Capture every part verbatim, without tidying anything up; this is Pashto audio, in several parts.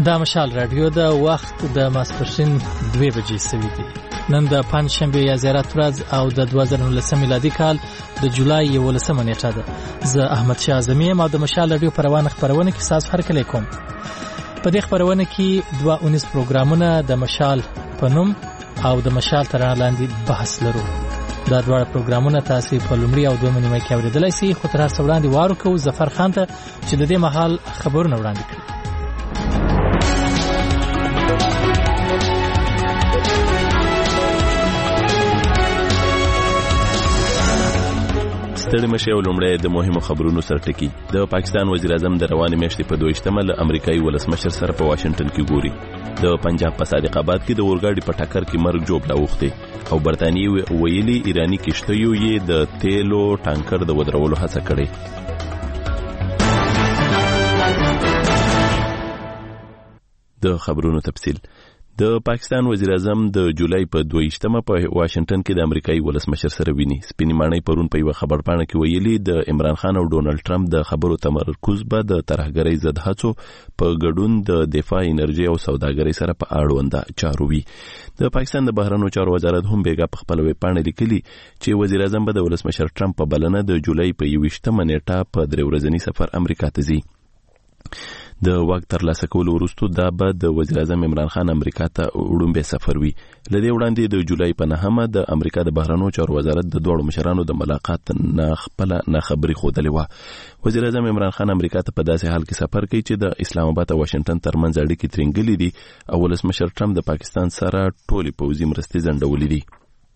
دا مشال رادیو د وخت د ماسپښین دوه بجې سوي دي. نن د پنځشنبه یا زیارت ورځ او د دوه زره نولسم میلادي کال د جولای یولسمه نیټه ده. زه احمد شاه اعظمي یم او د مشال رادیو په روانه خپرونه کې تاسو هرکلی کوم. په دې خپرونه کې دوه اونیز پروګرامونه د مشال په نوم او د مشال تر لاندې بحث لرو. دا دوه پروګرامونه تاسو په لومړي او دویمه نیمه کې اوریدلای شئ. خو تر هر څه وړاندې وارو کوو ظفر خان ته چې د دې مهال خبرونه وړاندې کړي. ستړي مشه او لومړی د مهمو خبرونو سره ټکی. د پاکستان وزیر اعظم د روانې میاشتې په دویشتمه له امریکایي ولسمشر سره په واشنگټن کې ګوري. د پنجاب په صادق آباد کې د اورګاډي په ټکر کې مرګ جوړ لاوخته او برتانیې ویلي ایرانی کشتیو یې د تیلو ټانکر د ودرولو هڅه کړې. د خبرونو تفصیل. د پاکستان وزیر اعظم د جولای په دویشتمه په واشنگټن کې د امریکایي ولسمشر سره ویني. سپینې ماڼۍ پرون په یو خبرپاڼه کې ویلي د عمران خان او ډونالد ټرمپ د خبرو تمرکز به د ترهګرۍ ضد هڅو په ګډون د دفاع، انرژي او سوداګرۍ سره په اړونده چارو وي. د پاکستان د بهرنیو چارو وزارت هم بیګا په خپل ویبپاڼه لیکلي چې وزیر اعظم به د ولسمشر ټرمپ په بلنه د جولای په یوویشتمه نیټه په درې ورځني سفر امریکا ته ځي. د واک ترلاسه کولو وروسته دا به د وزیر اعظم عمران خان امریکا ته وړاندې سفر وي. لدې وړاندې د جولای په نهمه د امریکا د بهرنیو چارو وزارت د دوه مشرانو د ملاقات نه خپل نه خبري خودلې و. وزیر اعظم عمران خان امریکا ته په داسې حال کې سفر کوي چې د اسلام آباد او واشنگټن ترمنځ اړیکې ترنګلې دي او ولسمشر ټرمپ د پاکستان سره ټولې پوځي مرستې ځنډولې دي.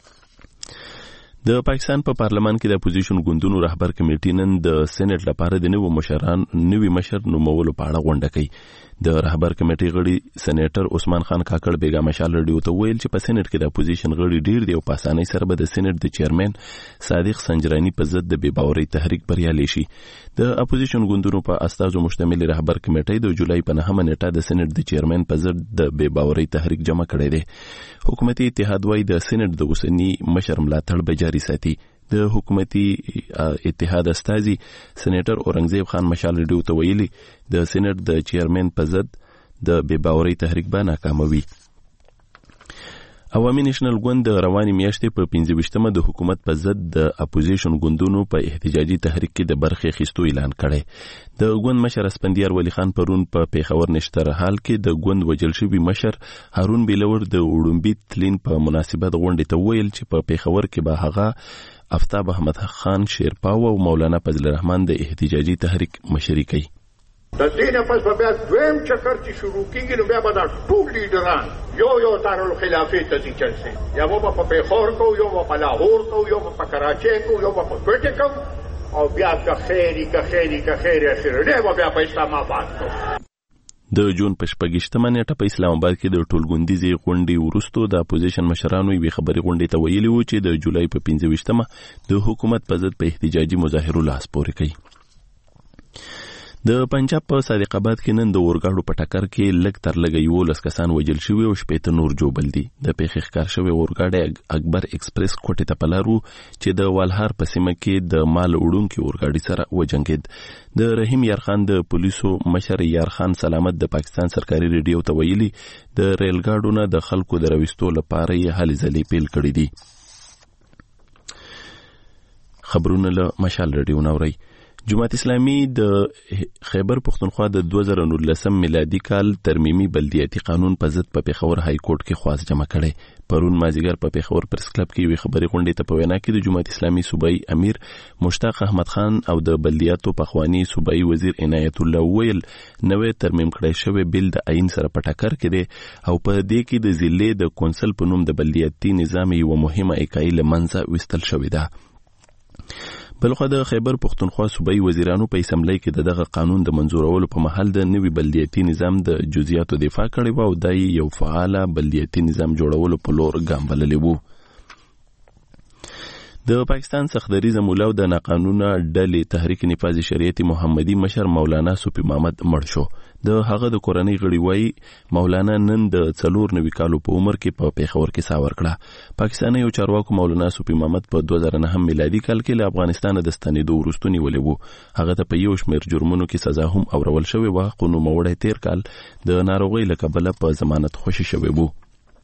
د پاکستان په پارلمان کې د اپوزیشن ګوندونو رهبر کمیټې نن د سېنات لپاره د نوو مشران نوي مشر نومولو په اړه غونډه کوي. د رهبر کمیټې غړي سېنیټر عثمان خان کاکړ بیګا مشال رډیو ته ویل چې په سېنات کې د اپوزیشن غړي ډیر دی او په اسانۍ سره به د سېنات د چیرمن صادق سنجرانی په ضد د بې باورۍ تحریک بریالي شي. د اپوزیشن ګوندونو په استازو مشتمل رهبر کمیټې د جولای په نهمه نیټه د سېنات د چیرمن په ضد د بې باورۍ تحریک جمع کړی دی. حکومتي اتحاد وايي د سېنات د اوسنی مشر ملاتړ به جاري ساتي. د حکومتي اتحاد استازي سېنیټر اورنګزیب خان مشال رډیو ته ویلي د سېنات د چیرمن په ضد د بې باورۍ تحریک به ناکاموي. عوامي نېشنل ګوند د روانې میاشتې په پنځه ویشتمه د حکومت په ضد د اپوزیشن ګوندونو په احتجاجي تحریک کې د برخې اخیستو اعلان کړی. د ګوند مشر اسپندیار ولی خان پرون په پیښور نشتر حال کې د ګوند وجل شوی مشر هارون بیلور د وړومبي تلین په مناسبت غونډې ته ویل چې په پیښور کې به هغه افتاب احمد خان شیرپاو او مولانا فضل الرحمن د احتجاجي تحریک مشري کوي. د دې نه پس بیا دویم چکر چې شروع کیږي نو بیا به دا ټول لیډران یو یو دارالخلافې ته ځي چلسي یا به په پیښور کو یو په لاهور کو یو په کراچۍ کو یو په کوټه کو او بیا که خیری که خیری که خیری اخر نه بیا په اسلام آباد کو. د جون په شپږشتمه نیټه په اسلام آباد کې د ټولګوندیزي غونډې وروسته د اپوزیشن مشرانو یوې خبري غونډې ته ویلي وو چې د جولای په پنځه ویشتمه د حکومت په ضد په احتجاجي مظاهرو لاس پورې کوي. د پنجاب په صادق آباد کې نن د اورګاډو په ټکر کې لږ تر لږه یولس کسان وژل شوي او شپېته نور جوبل دي. د پیښې ښکار شوی اورګاډی اکبر ایکسپریس کوټې ته په لار و چې د والهار په سیمه کې د مال وړونکي اورګاډي سره وجنګېد. د رحیم یارخان د پولیسو مشر یارخان سلامت د پاکستان سرکاري ریډیو ته ویلي د ریل ګاډو نه د خلکو د راوستو لپاره یې هلې ځلې پیل کړي دي. خبرونه له مشال ریډیو نوري. جماعت اسلامي د خیبر پختونخوا د دوه زره نولسم میلادي کال ترمیمي بلدیاتي قانون په ضد په پیښور های کورټ کې خواست جمع کړي. پرون مازیګر په پیښور پریس کلب کې یوې خبري غونډې ته په وینا کې د جماعت اسلامي صوبایي امیر مشتاق احمد خان او د بلدیاتو پخوانی صوبایي وزیر عنایت الله ویل نوې ترمیم کړی شوی بل د عین سره په ټکر کې دی او په دې کې د ضلع د کونسل په نوم د بلدیاتي نظام یو مهمه اکایي لمنځه وستل شوې ده. بلخو د خیبر پختونخوا صوبایي وزیرانو په اسمبلی کې دغه قانون د منزورولو په محل د نوي بلدیاتي نظام د جزئیاتو دفاع کړې و او د یو فعال بلدیاتي نظام جوړولو په لور ګام بللی و. د پاکستان سختدریزه مولا د ناقانونه ډلې تحریک نفاذ شریعت محمدي مشر مولانا صوفي محمد مړ شو. د هغه د کورنۍ غړي وایي مولانا نن د څلور نوي کالو په عمر کې په پیښور کې ساه ورکړه. پاکستاني یو چارواکو مولانا صوفي محمد په دوه زره نهم میلادي کال کې له افغانستان د ستنېدو وروسته نیولې وو. هغه ته په یو شمېر جرمونو کې سزا هم اورول شوې وه، خو نوموړی تیر کال د ناروغۍ له کبله په ضمانت خوشي شوی وو.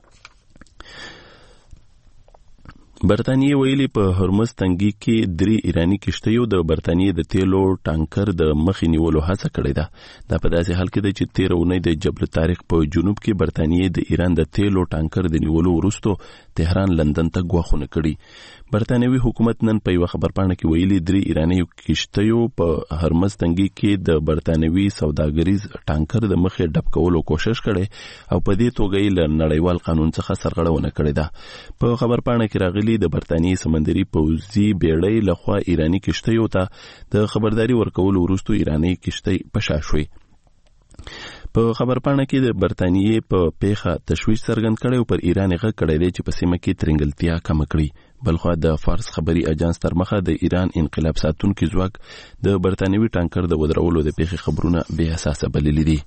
برطانیې ویلي په هرمز تنګي کې درې ایراني کشتیو د برطانیې د تیلو ټانکر د مخې نیولو هڅه کړې ده. دا په داسې حال کې ده چې تېره اونۍ د جبل طارق په جنوب کې برطانیې د ایران د تیلو ټانکر د نیولو وروسته تهران لندن ته ګواښونه کړي. برطانوي حکومت نن په یو خبرپاڼه کې ویلي درې ایراني کشتیو په هرمز تنګي کې د برطانوي سوداګریز ټانکر د مخې ډب کولو کوشش کړي او په دې توګه یې له نړیوال قانون څخه سرغړونه کړې ده. په خبرپاڼه کې راغلي د برطانیې سمندري پوځي بیړۍ لخوا ایراني کشتیو ته د خبرداري ورکولو وروسته ایراني کشتۍ په شا شوې. په خبرپاڼه کې د برطانیې په پیښه تشویش څرګند کړی او پر ایران یې غږ کړی دی چې په سیمه کې ترنګلتیا کم کړي. بلخوا د فارس خبري اجانس تر مخه د ایران انقلاب ساتونکي ځواک د برطانوي ټانکر د ودرولو د پیښې خبرونه بې اساسه بللي دي.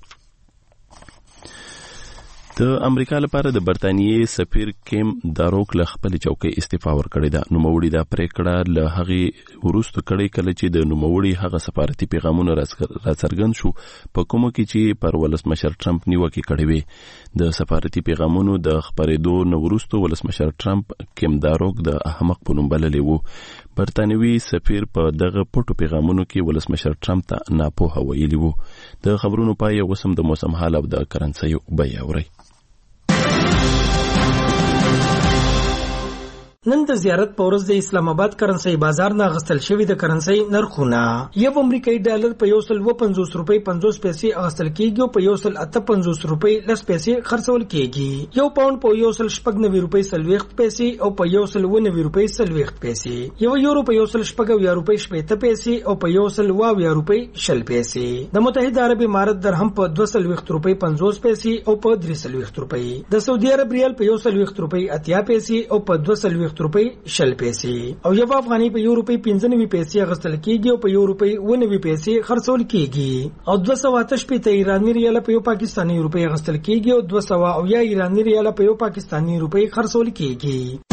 د امریکا لپاره د برطانیې سفیر کیم داروک له خپل چوکۍ استعفا ورکړې ده. نوموړي دا پریکړه له هغې وروسته کړې کله چې د نوموړي هغه سفارتي پیغامونه راڅرګند شو په کومو کې چې پر ولسمشر ټرمپ نیوکې کړې وې. د سفارتي پیغامونو د خپرېدو نه وروسته ولسمشر ټرمپ کیم داروک د احمق په نوم بللی وو. برطانوي سفیر په دغه پټو پیغامونو کې ولسمشر ټرمپ ته ناپوهه ویلي وو. د خبرونو پای اوس هم د موسم حال او د کرنسیو بیه اورئ. نن د زیارت په ورځ د اسلام آباد کرنسي بازار نه غستل شوی د کرنسي نرخونه یو امریکایي ډالر په یو سل و پنځوس روپۍ پنځوس پیسې اغستل کیږي او په یو سل اته پنځوس روپۍ لس پیسې خرڅول کیږي. یو پاوند په یو سل شپږ نوي روپۍ سلويخت پیسې او په یو سل و نوي روپۍ سلويخت پیسې. یو یورو په یو سل شپږ اویا روپۍ شپېته پیسې او په یو سل و اویا روپۍ شل پیسې. د متحده عرب امارات درهم په دوه سل ویخت روپۍ پنځوس پیسې او په درې سل ویخت روپۍ. د سعودي عرب ریال په یو سل ویخت روپۍ اتیا پیسې او په دوه سل ویخت روپۍ شل پیسې. او یو افغاني په یو روپۍ پنځه نوي پیسې اغستل کیږي او په یو روپۍ و نوي پیسې خرڅول کیږي. او دوه سوه اته شپېته ایراني ریال په یو پاکستاني روپۍ اغستل کیږي او دوه سوه اویا ایراني ریال په یو پاکستاني روپۍ خرڅول کیږي.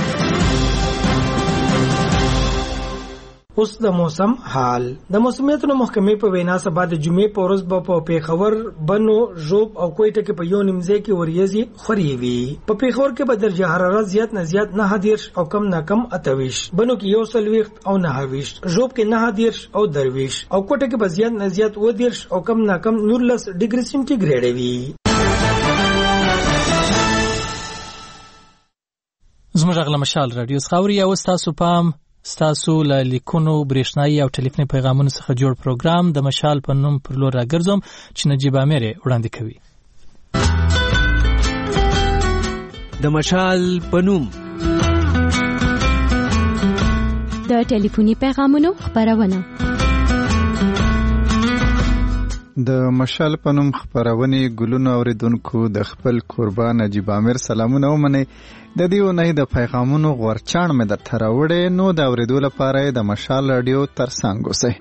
اوس د موسم حال. د موسمیاتو محکمې په وینا سبا د جمعې په ورځ به په پیښور، بنو، ژوب او کوټه کې په یو نیمځای کې وریځي خوري وي. په پیښور کې به درجه حرارت زیات نه زیات نه دیرش او کم نه کم اتویش، بنو کې یو سلويخت او نه ویش، ژوب کې نه دیرش او درویش او کوټه کې به زیات نه زیات و دیرش او کم نه کم نورلس ډیګري سنټیګریډ وي. زموږ غلا مشال رادیو خاوري او تاسو پام ستاسو له لیکونو، برېښنایي او ټلیفوني پیغامونو څخه جوړ پروګرام د مشال په نوم پر لور راګرځوم چې نجیب امیر وړاندې کوي. د مشال په نوم د ټلیفوني پیغامونو خبرونه. د مشال په نوم خبرونه ګلونو اوریدونکو د خپل قربان نجیب امیر سلامونه ومني. د دې ونې د پیغامونو غورچاڼ مې در تراوړې نو د اوریدو لپاره د مشال رادیو ترڅنګ اوسئ.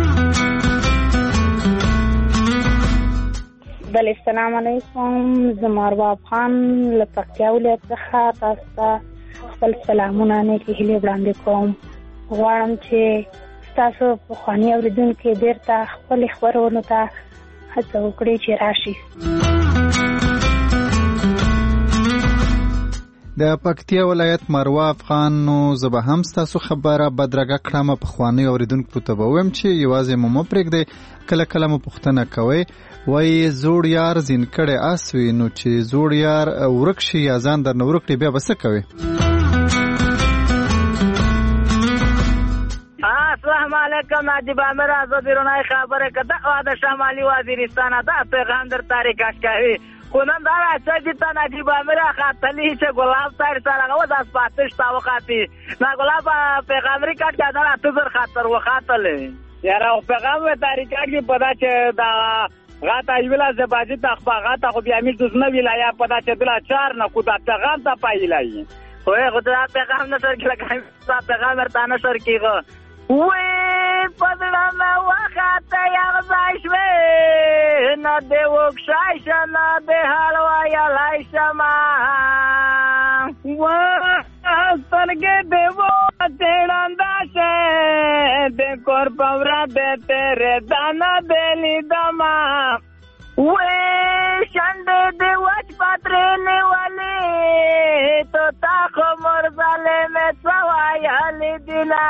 بل السلام علیکم، زماروا خان له پکتیا ولایت څخه تاسو ته خپل سلامونه نه هیلې وړاندې کوم. غواړم چې تاسو په خواني اوریدونکو بیرته خپل خبرونه ته هڅه وکړئ چې راشي. د پکتیا ولایت مروه افغان نو زه به هم ستاسو خبره بدرګه کړم. په خواني اوریدونکو ته به وایم چې یوازې مو مه پرېږدئ، کله کله مو پوښتنه کوئ وایي زوړ یار زین کړی اس وي، نو چې زوړ یار ورک شي یا ځان درنه ورک کړي بیا به څه کوئ؟ السلام علیکم نجیب امیر آزادی رونای خبره که دا د شمالی وزیرستان دا پیغام در تاریخ اشکاوی خونم دار اچھا جتا نجیب امیر خاطلی چه گلاب تایر سارا و دست پاتش تا وخاتی نا گلاب پیغامری کٹ که دار اتزر خاطر و خاطلی یارا پیغام تاریخ کی پدا چه دا غاتا ایولا زباجی تا خبا غاتا خو بیامیر دوزنه ویلایا پدا چه دلا چار نکو دا پیغام تا پایلایی خوی خود دا پیغام نشر کی لگایم دا پیغام ارتا نشر کی گو وی پدړه مې وخته یغځای شوې نه دې وکشای شه نه دې حال ویلی شمه سترګې دې وتې ړنده شې د کور په ورځ تېرې دانه دې لیدمه وې شنډې دې وچ پترې نیولې تو تا خو مرزلې مې څه ویلې دینه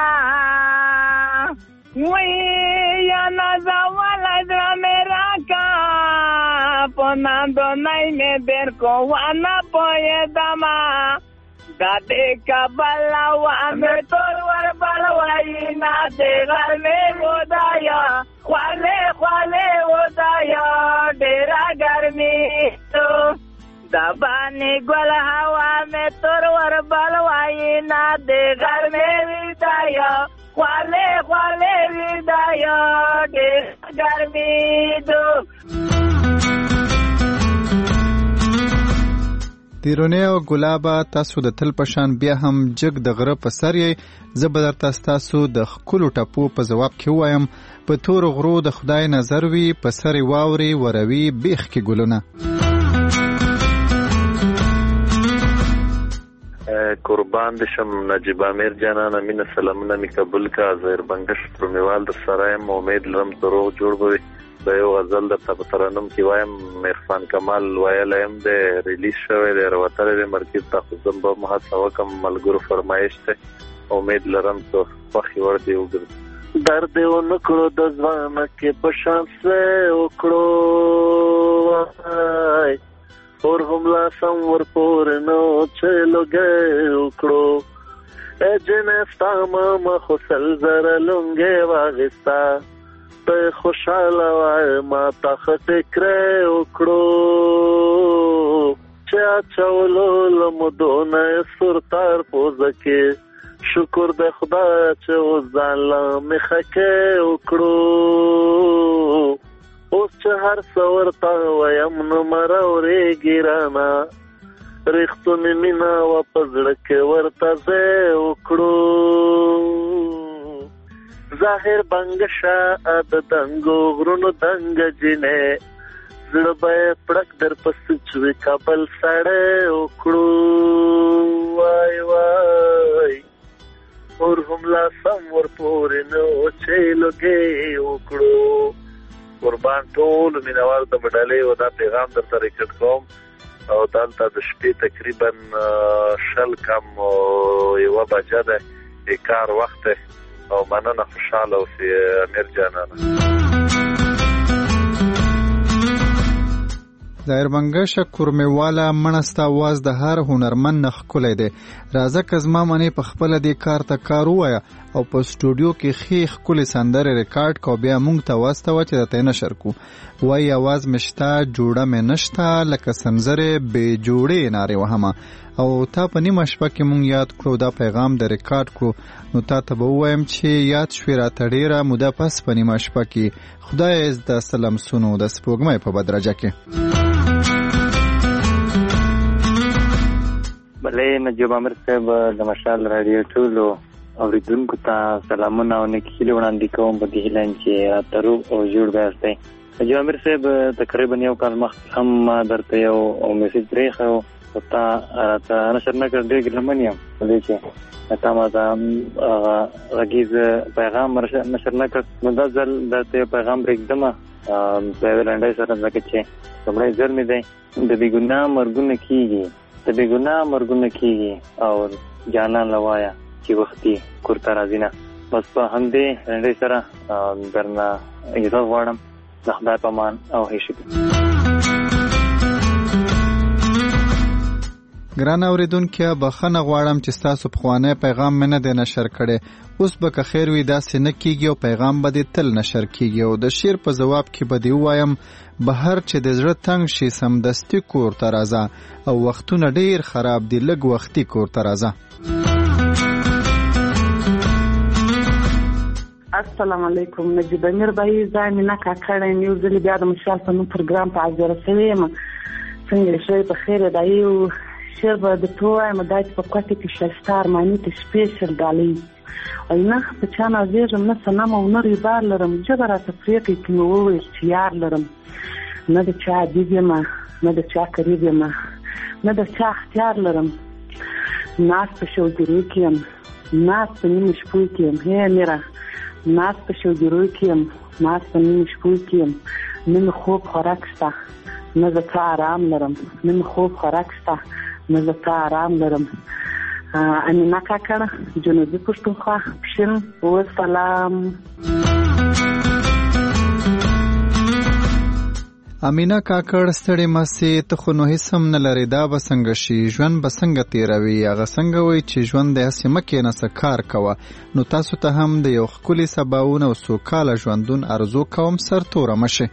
وې یا نازولی زړه مې راکړه په ناندونی مې بېر کو ونه پوهېدمه دا دې کابل وامې تور وربل وایي نه دې غرمې ودایه خوالې خوالې ودایه ډېره ګرمي تو دا باندې ګل هوا مې تور وربل وایي نه دې غرمې ودایه خوالې خوالې ودایه ډېره ګرمي تو تیرونه او ګلابه تاسو د تل پشان بیا هم جګ د غره په سر یې زه به درته ستاسو د ښکلو ټپو په ځواب کې ووایم په تورو غرو د خدای نظر وي په سر یې واورې وروي بیخ کې ګلونه قربان دې شم نجیب امیر جانانه مینه سلامونه مې قبول کا ظاهر بنګش پرمیوال د سرایم امید لرم دروغ جوړ به د یو غزل د ترنم کې وایم عرفان کمال ویلایم د ریلیز شوی د وروتل د مرکز ته خصم به محاسبه کوم ملګرو فرمایش ته امید لرم ته خوښي ورته وګرځي درد یو نکړو د ځوانه کې په شانس وکړو اور هم لا سم ور پور نو چلوګه وکړو اجنه ستامه خو سل زره لونګه واغستا په خوشاله وای ما تا فکر وکړو چې چولو لمدونه سرتار پوزکه شکر د خدای چې وزاله مخکه وکړو اوس چې هر څور تا وایم نو مرورې ګرانا رښتونه مینا واپس لکه ورته زه وکړو ظاهر بنگشا د دنګو غرونو دنګ جنې زړه به پړک در پس چوي کابل سړې وکړو وای وای اور هم لا سم ور پورې نو چې لګي وکړو قربان ټول مینوال د مډالې او دا پیغام درته ریکارډ کوم او دلته د شپې تقریبا شل کم یو بجه ده کار وخت او مننه خوشاله اوسې امیر جانانه ظاهر بنګشه کورمیواله مڼسته आवाज د هر هنرمند نه ښکلی دی راځه که زما منې په خپله دې کار ته کار ووایه او په سټوډیو کې ښې ښکلې سندرې ریکارډ کو بیا موږ ته واستوه چې درته یې نشر کړو وایي اواز مې شته جوړه مې نشته لکه سنځرې بې جوړې نارې وهمه او تا په نیمه شپه کې مونږ یاد کړو دا پیغام د ریکارډ کړو نو تا ته به ووایم چې یاد شوې راته ډېره موده پس په نیمه شپه کې خدای د سلمسونو د سپوږمۍ په بدرجه کې بلې نجیب امیر صاحب د مشال رادیو ټولو اوریدونکو ته سلامونه او نیکې هیلې وړاندې کوم په دې هیله چې راته روغ او جوړ به یاستئ نجیب امیر صاحب تقریبا یو کال مخکې هم درته یو میسیج پرېښی و خو تا راته نشر نه کړ ډېر ګیلمن یم په دې چې تا ما ته غږیز پیغام نشر نه کړ نو دا ځل درته یو پیغام پرېږدمه په یوې لنډۍ سره ځکه چې لومړی ځل مې دی د بې ګناه مرګونه کېږي د بې ګناه مرګونه کېږي او جانان له وایه چې وختي کور ته راځي نه بس په همدې لنډۍ سره درنه اجازه غواړم د خدای په امان او هیڅ ګران اوریدونکو بخښنه غواړم چې ستاسو پخوانی پیغام مې نه دی نشر کړی اوس به که خیر وي داسې نه کیږي او پیغام به دې تل نشر کیږي او د شعر په ځواب کې به دې ووایم بهر چې د زړه تنګ شي سمدستي کور ته راځه او وختونه ډیر خراب دي لږ وختي کور ته راځه السلام علیکم نجیب امیر بای زمينه کاکړه نیو ځلې بیا د مشال په نوم پروګرام په اجازه سوي یم څنګه شوي په خیر دایو شعر به د تو وایم دا چې په کوټه کې ښایسته ارماني ته سپیشل ډالۍ وایي نه په چا نازېږم نه صنم او نه ریبار لرم ژبه راته پرېږدي که مې وویل چې یار لرم نه د چا عدیب یم نه د چا قریب یم نه د چا اختیار لرم ناست په شوګیرو کې یم ناست په نیمو شپو کې یم هی میره ناست په شوګیرو کې یم ناست په نیمو شپو کې یم نه مې خوب خوراک شته نه زه څه آرام لرم نه مې خوب خوراک شته نه زه څه آرام لرم امینا کاکړه جنوبي پښتونخوا پښین وسلام. امینا کاکړ ستړې مسې ته خو نو هیڅ هم نه لرې دا به څنګه شي ژوند به څنګه تېروي هغه څنګه وایي چې ژوند دی هسې مه کښېنه کار کوه نو تاسو ته هم د یو ښکلي سباوون او سوکاله ژوندون ارزو کوم سرتوره مه شئ.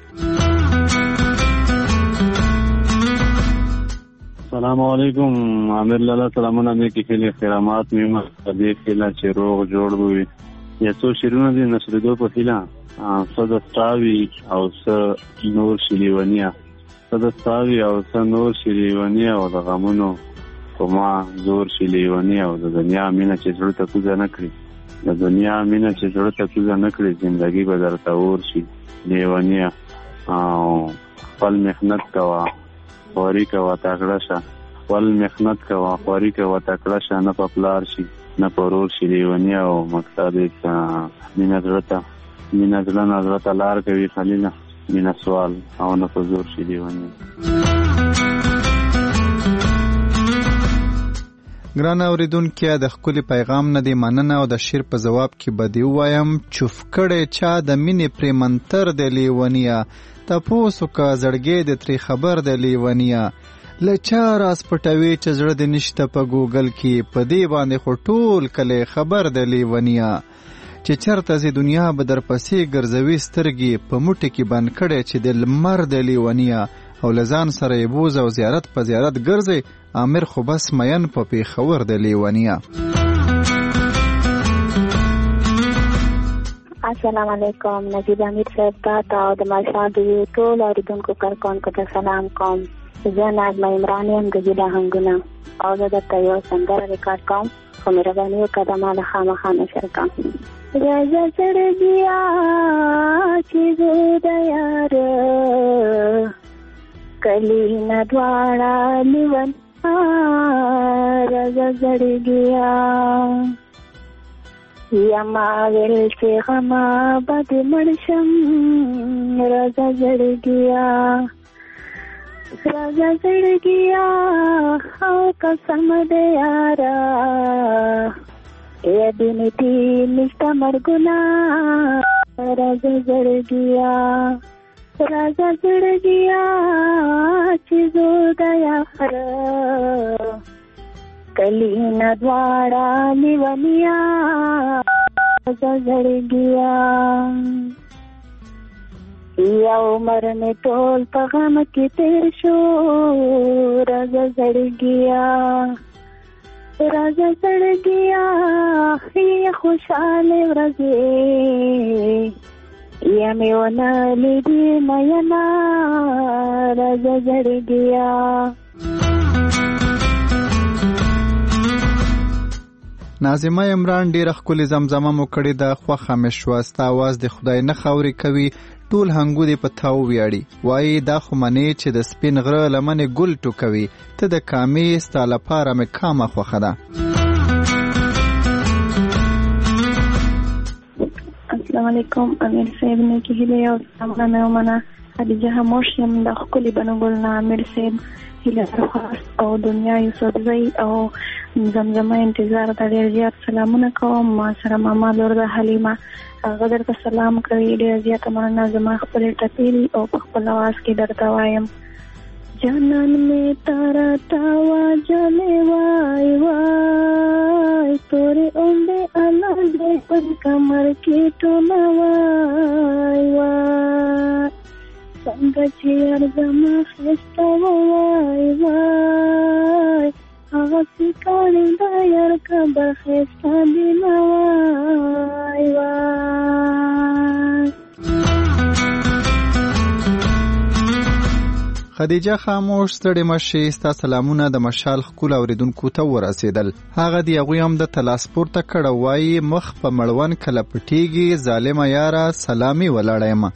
سلام علیکم عامر لالا سلامونه مې کې خیلی احترامات مې دې خیله چې روغ جوړ وي یا څو شیرونه دي نشریدو په خیله څه دستاوي او څه نور شلیونیا څه دستاوي او څه نور شلیونیا او د غمونو په ما زور شلیونیا او د دنیا مینه چې زړه ته کوزه نه کړي د دنیا مینه چې زړه ته کوزه نه کړي زندګي به درته اور شي لیونیا او خپل محنت کوه خواري کوه تکړه شه خپل محنت کوه خواري کوه تکړه شه نه په پلار شي نه په ورور شي لیونیا او مقصد یې مینه زړه ته مینه زړه نه زړه ته لار کوي خلیله مینه سوال او نه په زور شي لیونیا. ګران اوریدونکي د ښکلي پیغام نه دی مننه او د شعر په ځواب کې به دې ووایم چوف کړی چا د مینې پرې منتر دی لیونیا تپوس وکړه زړګی دې ترې خبر دی لیونیا له چا راز پټوي چې زړه دې نشته په ګوګل کې په دې باندې خو ټول کلی خبر دی لیونیا چې چرته زی دنیا به در پسې ګرځوي سترګې په موټي کې بند کړی چې د لمر د لیونیا او لزان سره یې بوز او زیارت په زیارت ګرځي امیر خو بس مین په پیښور د لیونیا. السلام علیکم نجیب امیر صاحب ته او د ماشال د ټول اوریدونکو کارکونکو ته سلام کوم. زه نظمه عمران یم د ګیله هنګونه او زه درته یو سندره ریکارډ کوم خو مهرباني وکړه د ما له خامخا نشر کړم. راځه زړګیا چې زه د یار کلی نه دواړه لیون راځه زړګیا یما ویل چې غما بد مړ شم راځه زړګیا راځه زړګیا او قسم دې یارا ای دینتی نشته مرګونه راځه زړګیا راځه زړګیا چې زه د یار کلی نه دواړه لیونیا راځه زړګیا یو مرمه ټول په غم کې تیر شو راځه زړګیا راځه زړګیا هي خوشاله ورځې یا مې ونه لیدې مینا راځه زړګیا. ناظمه عمران ډیره ښکلې زمزمه مو کړې ده خوښه مې شوه ستا اواز د خدای نه خاورې کوي ټول هنګو دې په تا وویاړي وایي دا خو منې چې د سپین غره لمنې ګل ټوکوي ته د کامې ستا لپاره مې کامه خوښه ده. السلام علیکم امیر صاحب نیکې هیلې او سلامونه مې ومنه. خدیجه هموش یم د ښکلي بنو ګل نه امیر صاحب هیله درخواست او دنیا یوسفزۍ او زمزمه انتظار ته ډېر زیات سلامونه کوم. ما سره ماما لور ده حلیمه هغه درته سلام کوي ډېر زیاته مننه. زما خپلې ټپې او په خپل اواز کې درته وایم جانان مې تارا تاوا جلې وای وای تورې اونډې الاندې پر کمر کې ټوله وای وای څنګه چې ارزما ښایسته وای وای هغه سکاړې دا یار کبه ښایسته دې نه وای وای. خدیجه خاموش ستړې مشي ستا سلامونه د مشال ښکلو اورېدونکو ته ورسېدل. هغه د هغوی هم د تلاس پورته کړه، وایي مخ په مړوند کله پټېږي، ظالمه یاره سلامي ولاړه یم.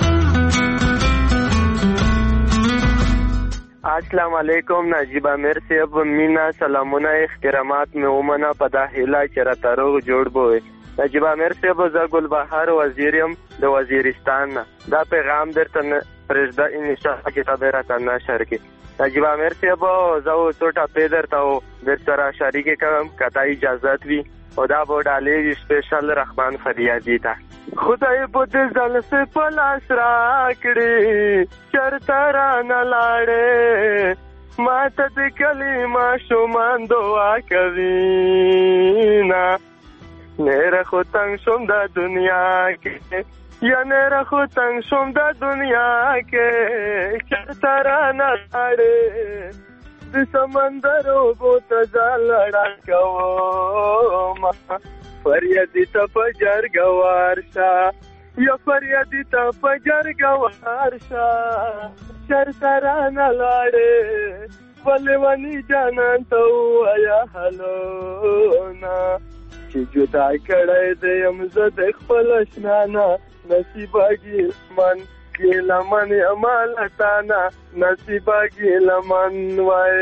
السلام علیکم نجیب امیر صاحب، مینا سلامونه احترامات مې ومنه په دا هیله چې راته روغ جوړ بوي. نجیب امیر صاحب زه ګلبهار وزیر یم د وزیرستان نه. دا پیغام درته پرېږده انشاءالله چې ته به راته نشر کړې. نجیب امیر صاحب زه اوس څو ټپې درته در سره شریکې کړم که تا اجازت وي، او دا به ډالۍ وي سپیشل رحمان فریادي ته. خدای به دې زلفې په لاس راکړي چېرته رانه لاړې، ما ته د کلي ماشومان دعا کوي نه. نیره خو تنګ شوم د دنیا کې، یا نیره خو تنګ شوم د دنیا کې چېرته رانه لاړې، د سمندر اوبو ته ځان لړا کوم، فریادي ته په جرګه ورشه، یا فریادي ته په جرګه ورشه چېرته رانه لاړې، بلې ونې جانان ته ووایه هلونه چې جدا کړی دی یم زه د خپل اشنا نه، نصیبه ګیلمن ګیلمن یما له تا نه، نصیبه ګیلمن وای.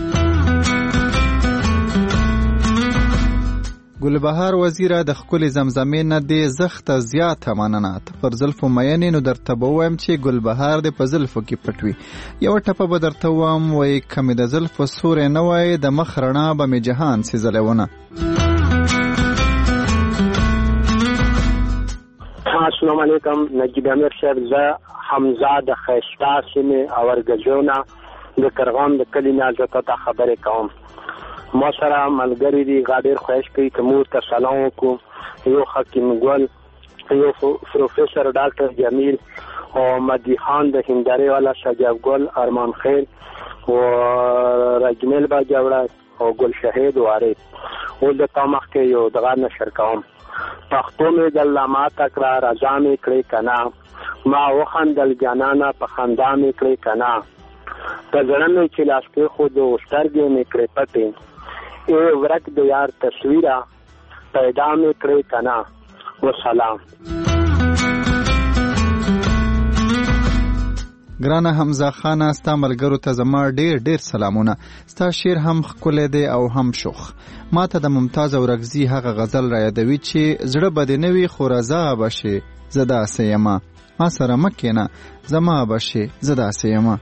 ګلبهار وزیره د ښکلې زمزمې نه دې زښته زیاته مننه. ته پر زلفو مینې نو درته به ووایم چې ګلبهار دې په زلفو کې پټ وي. یوه ټپه به درته ووایم، وایي که مې د زلفو سوری نه وای د مخ رڼا به مې جهان سېزلی ونه. السلام علیکم نجیب امیر صاحب، زه حمزه د ښایسته سیمې اورګجو نه د کرغام د کلي نه زه ته خبرې کوم. ما سره ملګري دي، هغه ډېر خواهش کوي که موږ ته سلام وکړو. یو حکیم ګل، یو پروفیسر ډاکټر جمیل، او مدی خان د هندارې والا، سجاب ګل، ارمان خیل او رجمیل باجوړه او ګل شهید وارث. اوس د تا مخکې یو دغه نشر کوم. پښتو مې د الله ماته کړه رضا مې کړې که نه، ما وخندل جانانه په خندا مې کړې که نه، په زړه مې چې لاس کېښودو سترګې مې کړې پټې، ای ورک د یار تصویره پیدا مې کړې که نه. وسلام. ګرانه حمزه خانه، ستا ملګرو ته زما ډېر ډېر سلامونه. ستا شعر هم ښکلی دی او هم شوخ. ما ته د ممتاز اورکزي هغه غزل را یادوي چې زړه به دې نه وي خو رضا به شې زه داسې یمه، ما سره مه کښېنه زما به شې زه داسې یمه.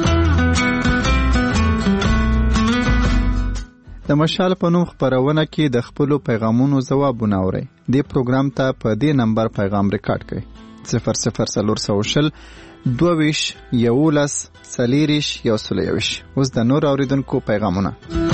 د مشال په نوم خپرونه کې د خپلو پیغامونو ځوابونه اورئ. دې پروګرام ته په دې نمبر پیغام ریکارډ کړئ: صفر صفر څلور سوه شل دوه ویشت یولس څلېرویشت یو سل یوویشت. اوس د نور اورېدونکو پیغامونه.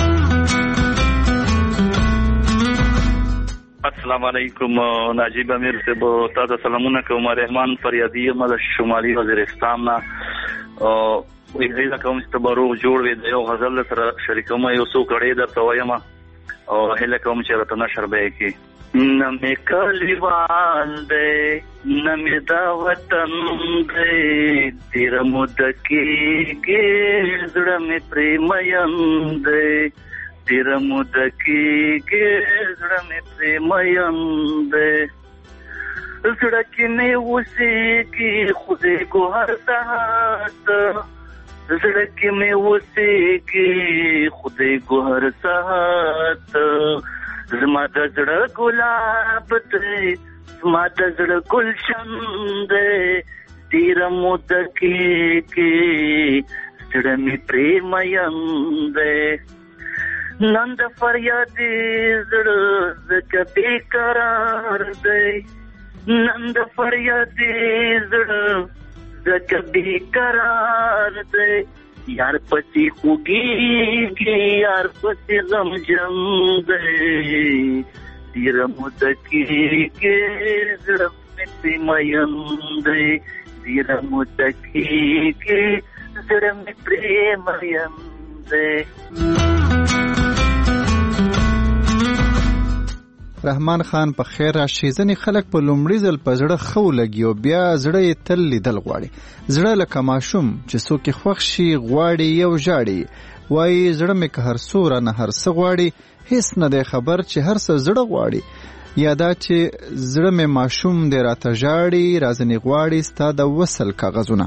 السلام علیکم نجیب امیر صاحب، تاسو سلامونه کوم. رحمان فریادي یم د شمالي وزیرستان نه. ویله کوم چې ته به روغ جوړ وې. د یو غزل سره شریکوم، یو څو کړۍ درته وایم او هیله کوم چې راته نشر به یې کړي. نه مې کلیوال دی نه مې دا وطن دی، تېره موده کېږي زړه مې پرې مین دی، تېره موده کېږي زړه مې پرې مین دی، زړه کې مې اوسېږي خدای ګوهر ساعت، زړه کې مې اوسېږي خدای ګوهر ساعت، زما د زړه ګلاب دی زما د زړه ګلشن دی، ډېره موده کېږي زړه مې پرې مین دی، نن د فریادي زړه ځکه بې قرار دی، نن د فریادي زړه ځکه بې قرار دی، یار پسې خوږېږي یار پسې غمجن دی، ډېره موده کېږي زړه مې پرې مین دی، ډېره موده کېږي زړه مې پرې مین دی. رحمان خان په خیر راشي. ځینې خلک په لومړي ځل په زړه ښه ولګي او بیا زړه یې تل لیدل غواړي. زړه لکه ماشوم چې څوک یې خوښ شي غواړي یو ژاړي. وایي زړه مې که هر څو رانه هر څه غواړي، هیڅ نه دی خبر چې هر څه زړه غواړي. یا دا چې زړه مې ماشوم دی راته ژاړي، رازنې غواړي ستا د وصل کاغذونه.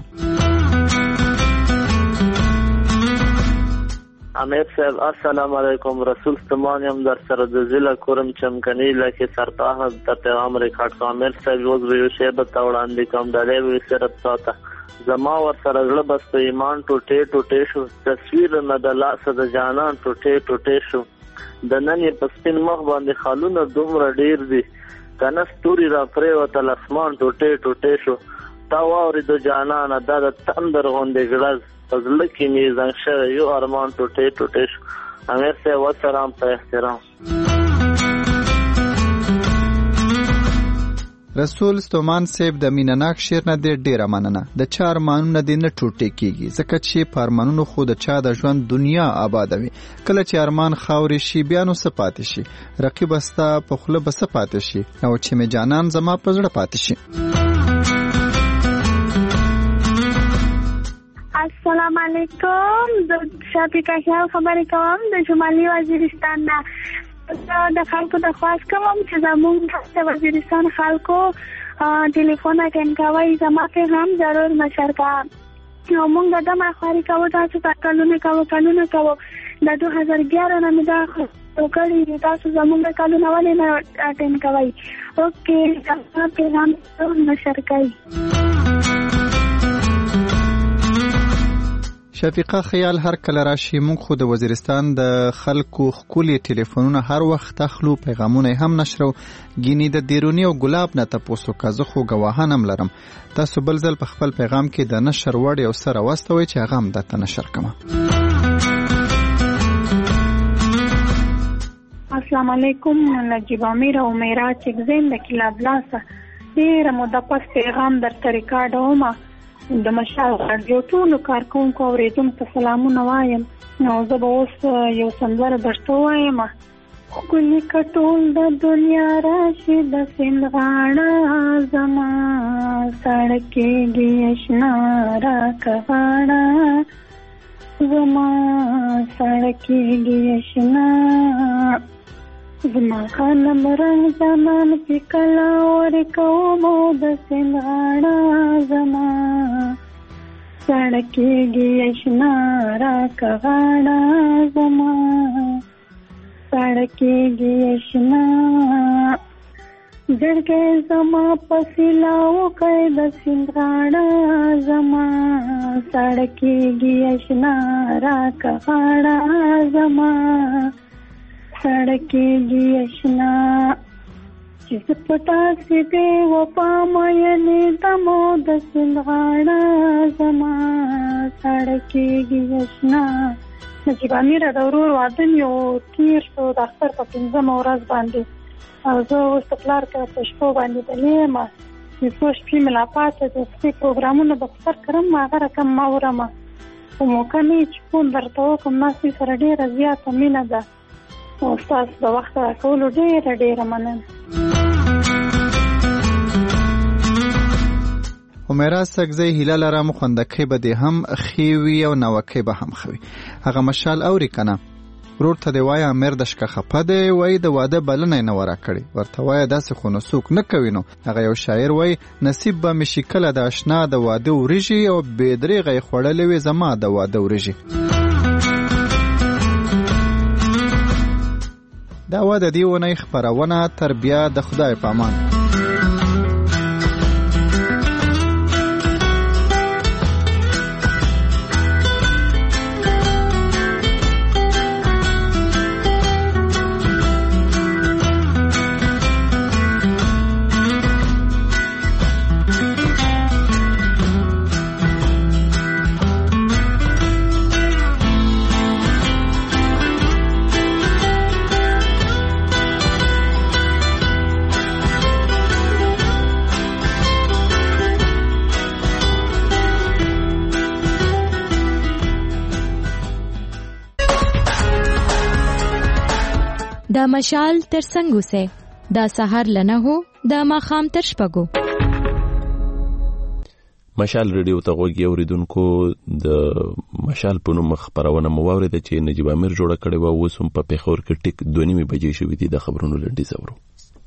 امیر صاحب السلام علیکم. رسول ستمان یم در سر د ضلع کورم چمکنی لکه سرطاح د پیغام ریکارډ کوم. امیر صاحب یو ویو شی به تا وړاندې کوم. د دې وی سره تاسو زما ور سره زړه بس په ایمان ټوټه ټوټه شو. تصویر نه د لاس د جانان ټوټه ټوټه شو. د نن په سپین مخ باندې خالونه دومره ډیر دي، کنه ستوري را پرې وته اسمان ټوټه ټوټه شو. تا ووري د جانان د تندر غوندې ګړز فضل کی میزان شوه یو ارمان ټوټه ټوټه شو. امیر صاحب والسلام په احترام. رسول ستومان صاحب د مینناک شعر نه دی ډیره مننه. د چا ارمانونه دې نه ټوټې کیږي، ځکه چې په ارمانونو خو د چا د ژوند دنیا آبادوي. کله چې ارمان خاورې شي بیا نو څه پاتې شي، رقیب ستا په خوله به څه پاتې شي، او چې مې جانان زما په زړه پاتې شي. السلام علیکم. د شفیقه خیال خبرې کوم د شمالي وزیرستان نه. د خلکو د خواست کوم چې زموږ د وزیرستان خلکو ټلیفون اټینډ کوي، زما پیغام ضرور نشر کړه. نو موږ د دمه خواري کوو، تاسو ته کلونه کوو کلونه کوو. د دو هزار ګیارہ نه مې دا وکړي، تاسو زموږ د کلونه ولې نه اټینډ کوي؟ اوکې زما پیغام ضرور نشر کړئ. شفیقه خیال هر کله راشي موږ خو د وزیرستان د خلکو خولي ټلیفونونه هر وخت اخلو، پیغامونه هم نشرو. ګینی د دیرونی او ګلاب نه تاسو کا زه خو گواهانم لرم. تاسو بل ځل په خپل پیغام کې د نشر وړ یو سره واستوي چې هغه هم د نشر کما. السلام علیکم. نجیب امیر او میراج اگزین د کلاب لاسه ډیره موده پس پیغام درته ریکارډوم. د مشال رادیو ټولو کارکونکو اورېدونکو ته سلامونه وایم. نو زه به اوس یو سندره درته ووایم. ښکلي کټول د دنیا راشي د سیند غاړه زما سړه کېږي اشنا راکه غاړه زما سړه کېږي اشنا زما خانم رنگ زمان پی کلا اور کومو د سیند غاړه زما سړکېږي اشنا راکه غاړه زما سړکېږي اشنا زړګی زما پسیلاو کئ د سیند غاړه زما سړکېږي اشنا راکه غاړه زما سړکېږي اشنا چې پټا سي دې وپا مې دمو د سیند غاړه زما سړکېږي اشنا. نجیب امیر د ورور واده یو تیر شو د اختر په پنځمه ورځ باندې، او زه اوس د پلار کره په شپو باندې دلې یم. چې څو شپې مې لا پاته دي، خپل پروګرامونه به خپل کړم هغه رقم ما اورم. خو موقع نه چې فون درته وکړم، ناستې سره ډېره زیاته مینه ده. او ستاسو د وخت راکولو ډېره ډېره مننه. عمیرا سګزی هیله لرم خوندکۍ به دې هم ښې وي او ناوکۍ به هم ښه وي. هغه مشال اوري که نه؟ ورور ته دې وایه امیر د شکه خفه دی، وایي د واده بلنه یې نه وه راکړې. ورته وایه داسې خو نو څوک نه کوي. نو هغه یو شاعر وایي نصیب به مې شي کله د اشنا د واده وریژې، او بې درېغه یې خوړلې وي زما د واده وریژې. دا و د دې اونۍ خپرونه. تر بیا د خدای په امان. د مشال ترڅنګ اوسئ. د سحر لنهو د ماخام تر شپږو. مشال ریډیو ته غوږی اوریدونکو، د مشال په نوم خبرونه مو واورېده چې نجیب امیر جوړه کړې و. اوس هم په پیښور کې ټیک دوه نیمې بجې شوې دي. د خبرونو لنډیز اورو.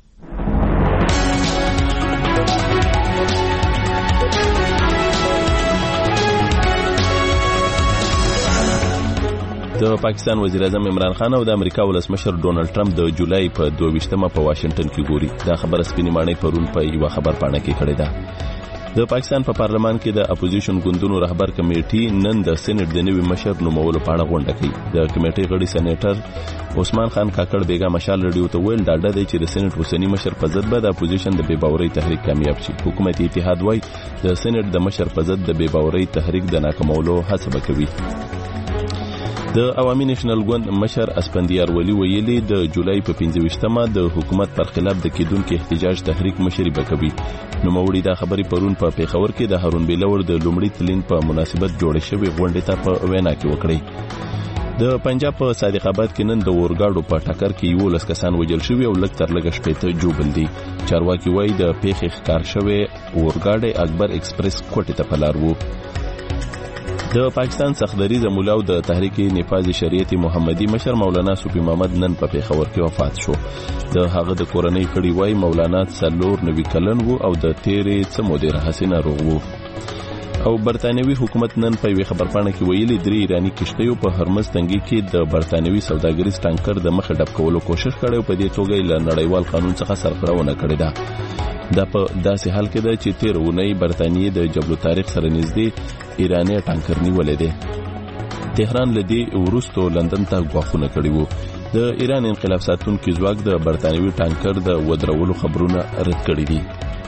د پاکستان وزیر اعظم عمران خان او د امریکا ولسمشر ډونالد ټرمپ د جولای په دوه ویشتمه په واشنگټن کې ګوري. دا خبره سپینې ماڼۍ پرون په یو خبر پاڼه کې کړې ده. د پاکستان په پارلمان کې د اپوزیشن ګوندونو رهبر کمیټې نن د سېنات د نوي مشر نومولو په اړه غونډه کوي. د کمیټې غړي سېنیټر عثمان خان کاکړ بیګا مشال ریډیو ته ویل ډاډه دی چې د سېنات اوسنی مشر په ضد به د اپوزیشن د بې باورۍ تحریک کامیاب شي. حکومت اتحاد وايي د سېنات د مشر په ضد د بې باورۍ تحریک د ناکامولو هڅه وکوي. د عوامي نېشنل ګوند مشر اسپندیار ولی ویلي د جولای په پنځه ویشتمه د حکومت پر خلاف د کېدونکو احتجاج تحریک مشري وکوي. نو موړي دا خبري پرون په پیښور کې د هارون بیلور د لومړي تلین په مناسبت جوړ شوی غونډه ته په وینا کې وکړي. د پنجاب په صادق آباد کې نن د اورګاډو په ټکر کې یو لس کسان وژل شوی او لږ تر لږه شپېته جوړل دي. چارواکي وایي د پیښې ښکار شوی اورګاډي اکبر ایکسپریس کوټې ته په لار وو. د پاکستان سخدریز مولا او د تحریک نفاذ شریعت محمدي مشر مولانا صوفي محمد نن په پیښور کې وفات شو. د هغه د کورنۍ کړي وای مولانا څلور نوي کلن وو او د تیرې څه مودې راهیسې ناروغ وو. او برتانوي حکومت نن په یوه خبرپاڼه کې ویلي درې ایرانی کشتیو په هرمز تنګي کې د برتانوي سوداګریز ټانکر د مخه ډب کولو کوشش کړي او په دې توګه له نړیوال قانون څخه سرغړونه کړې ده. دا په داسې حال کې ده چې تیر اونۍ برتانیې د جبل الطارق سره نږدې ایرانی ټانکر نیولې ده. تهران لدی ورستو لندن ته غواخونه کړي وو. د ایران انقلاب ساتونکو ځواک د برتانوي ټانکر د ودرولو خبرونه رد کړي دي.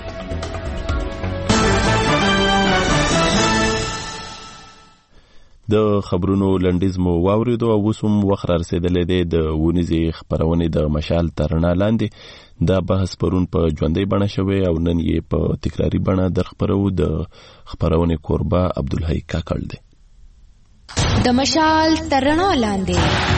د خبرونو لنډیز مو واوریدو او اوس هم وخت رسیدلی دی د ونیزې خبرونې د مشال ترنا لاندې. دا بحث پرون په ژوندۍ بڼه شوی او نن یې په تکراري بڼه در خبرو. د خبرونې کوربه عبدالحی کاکړ دی. د مشال ترنا لاندې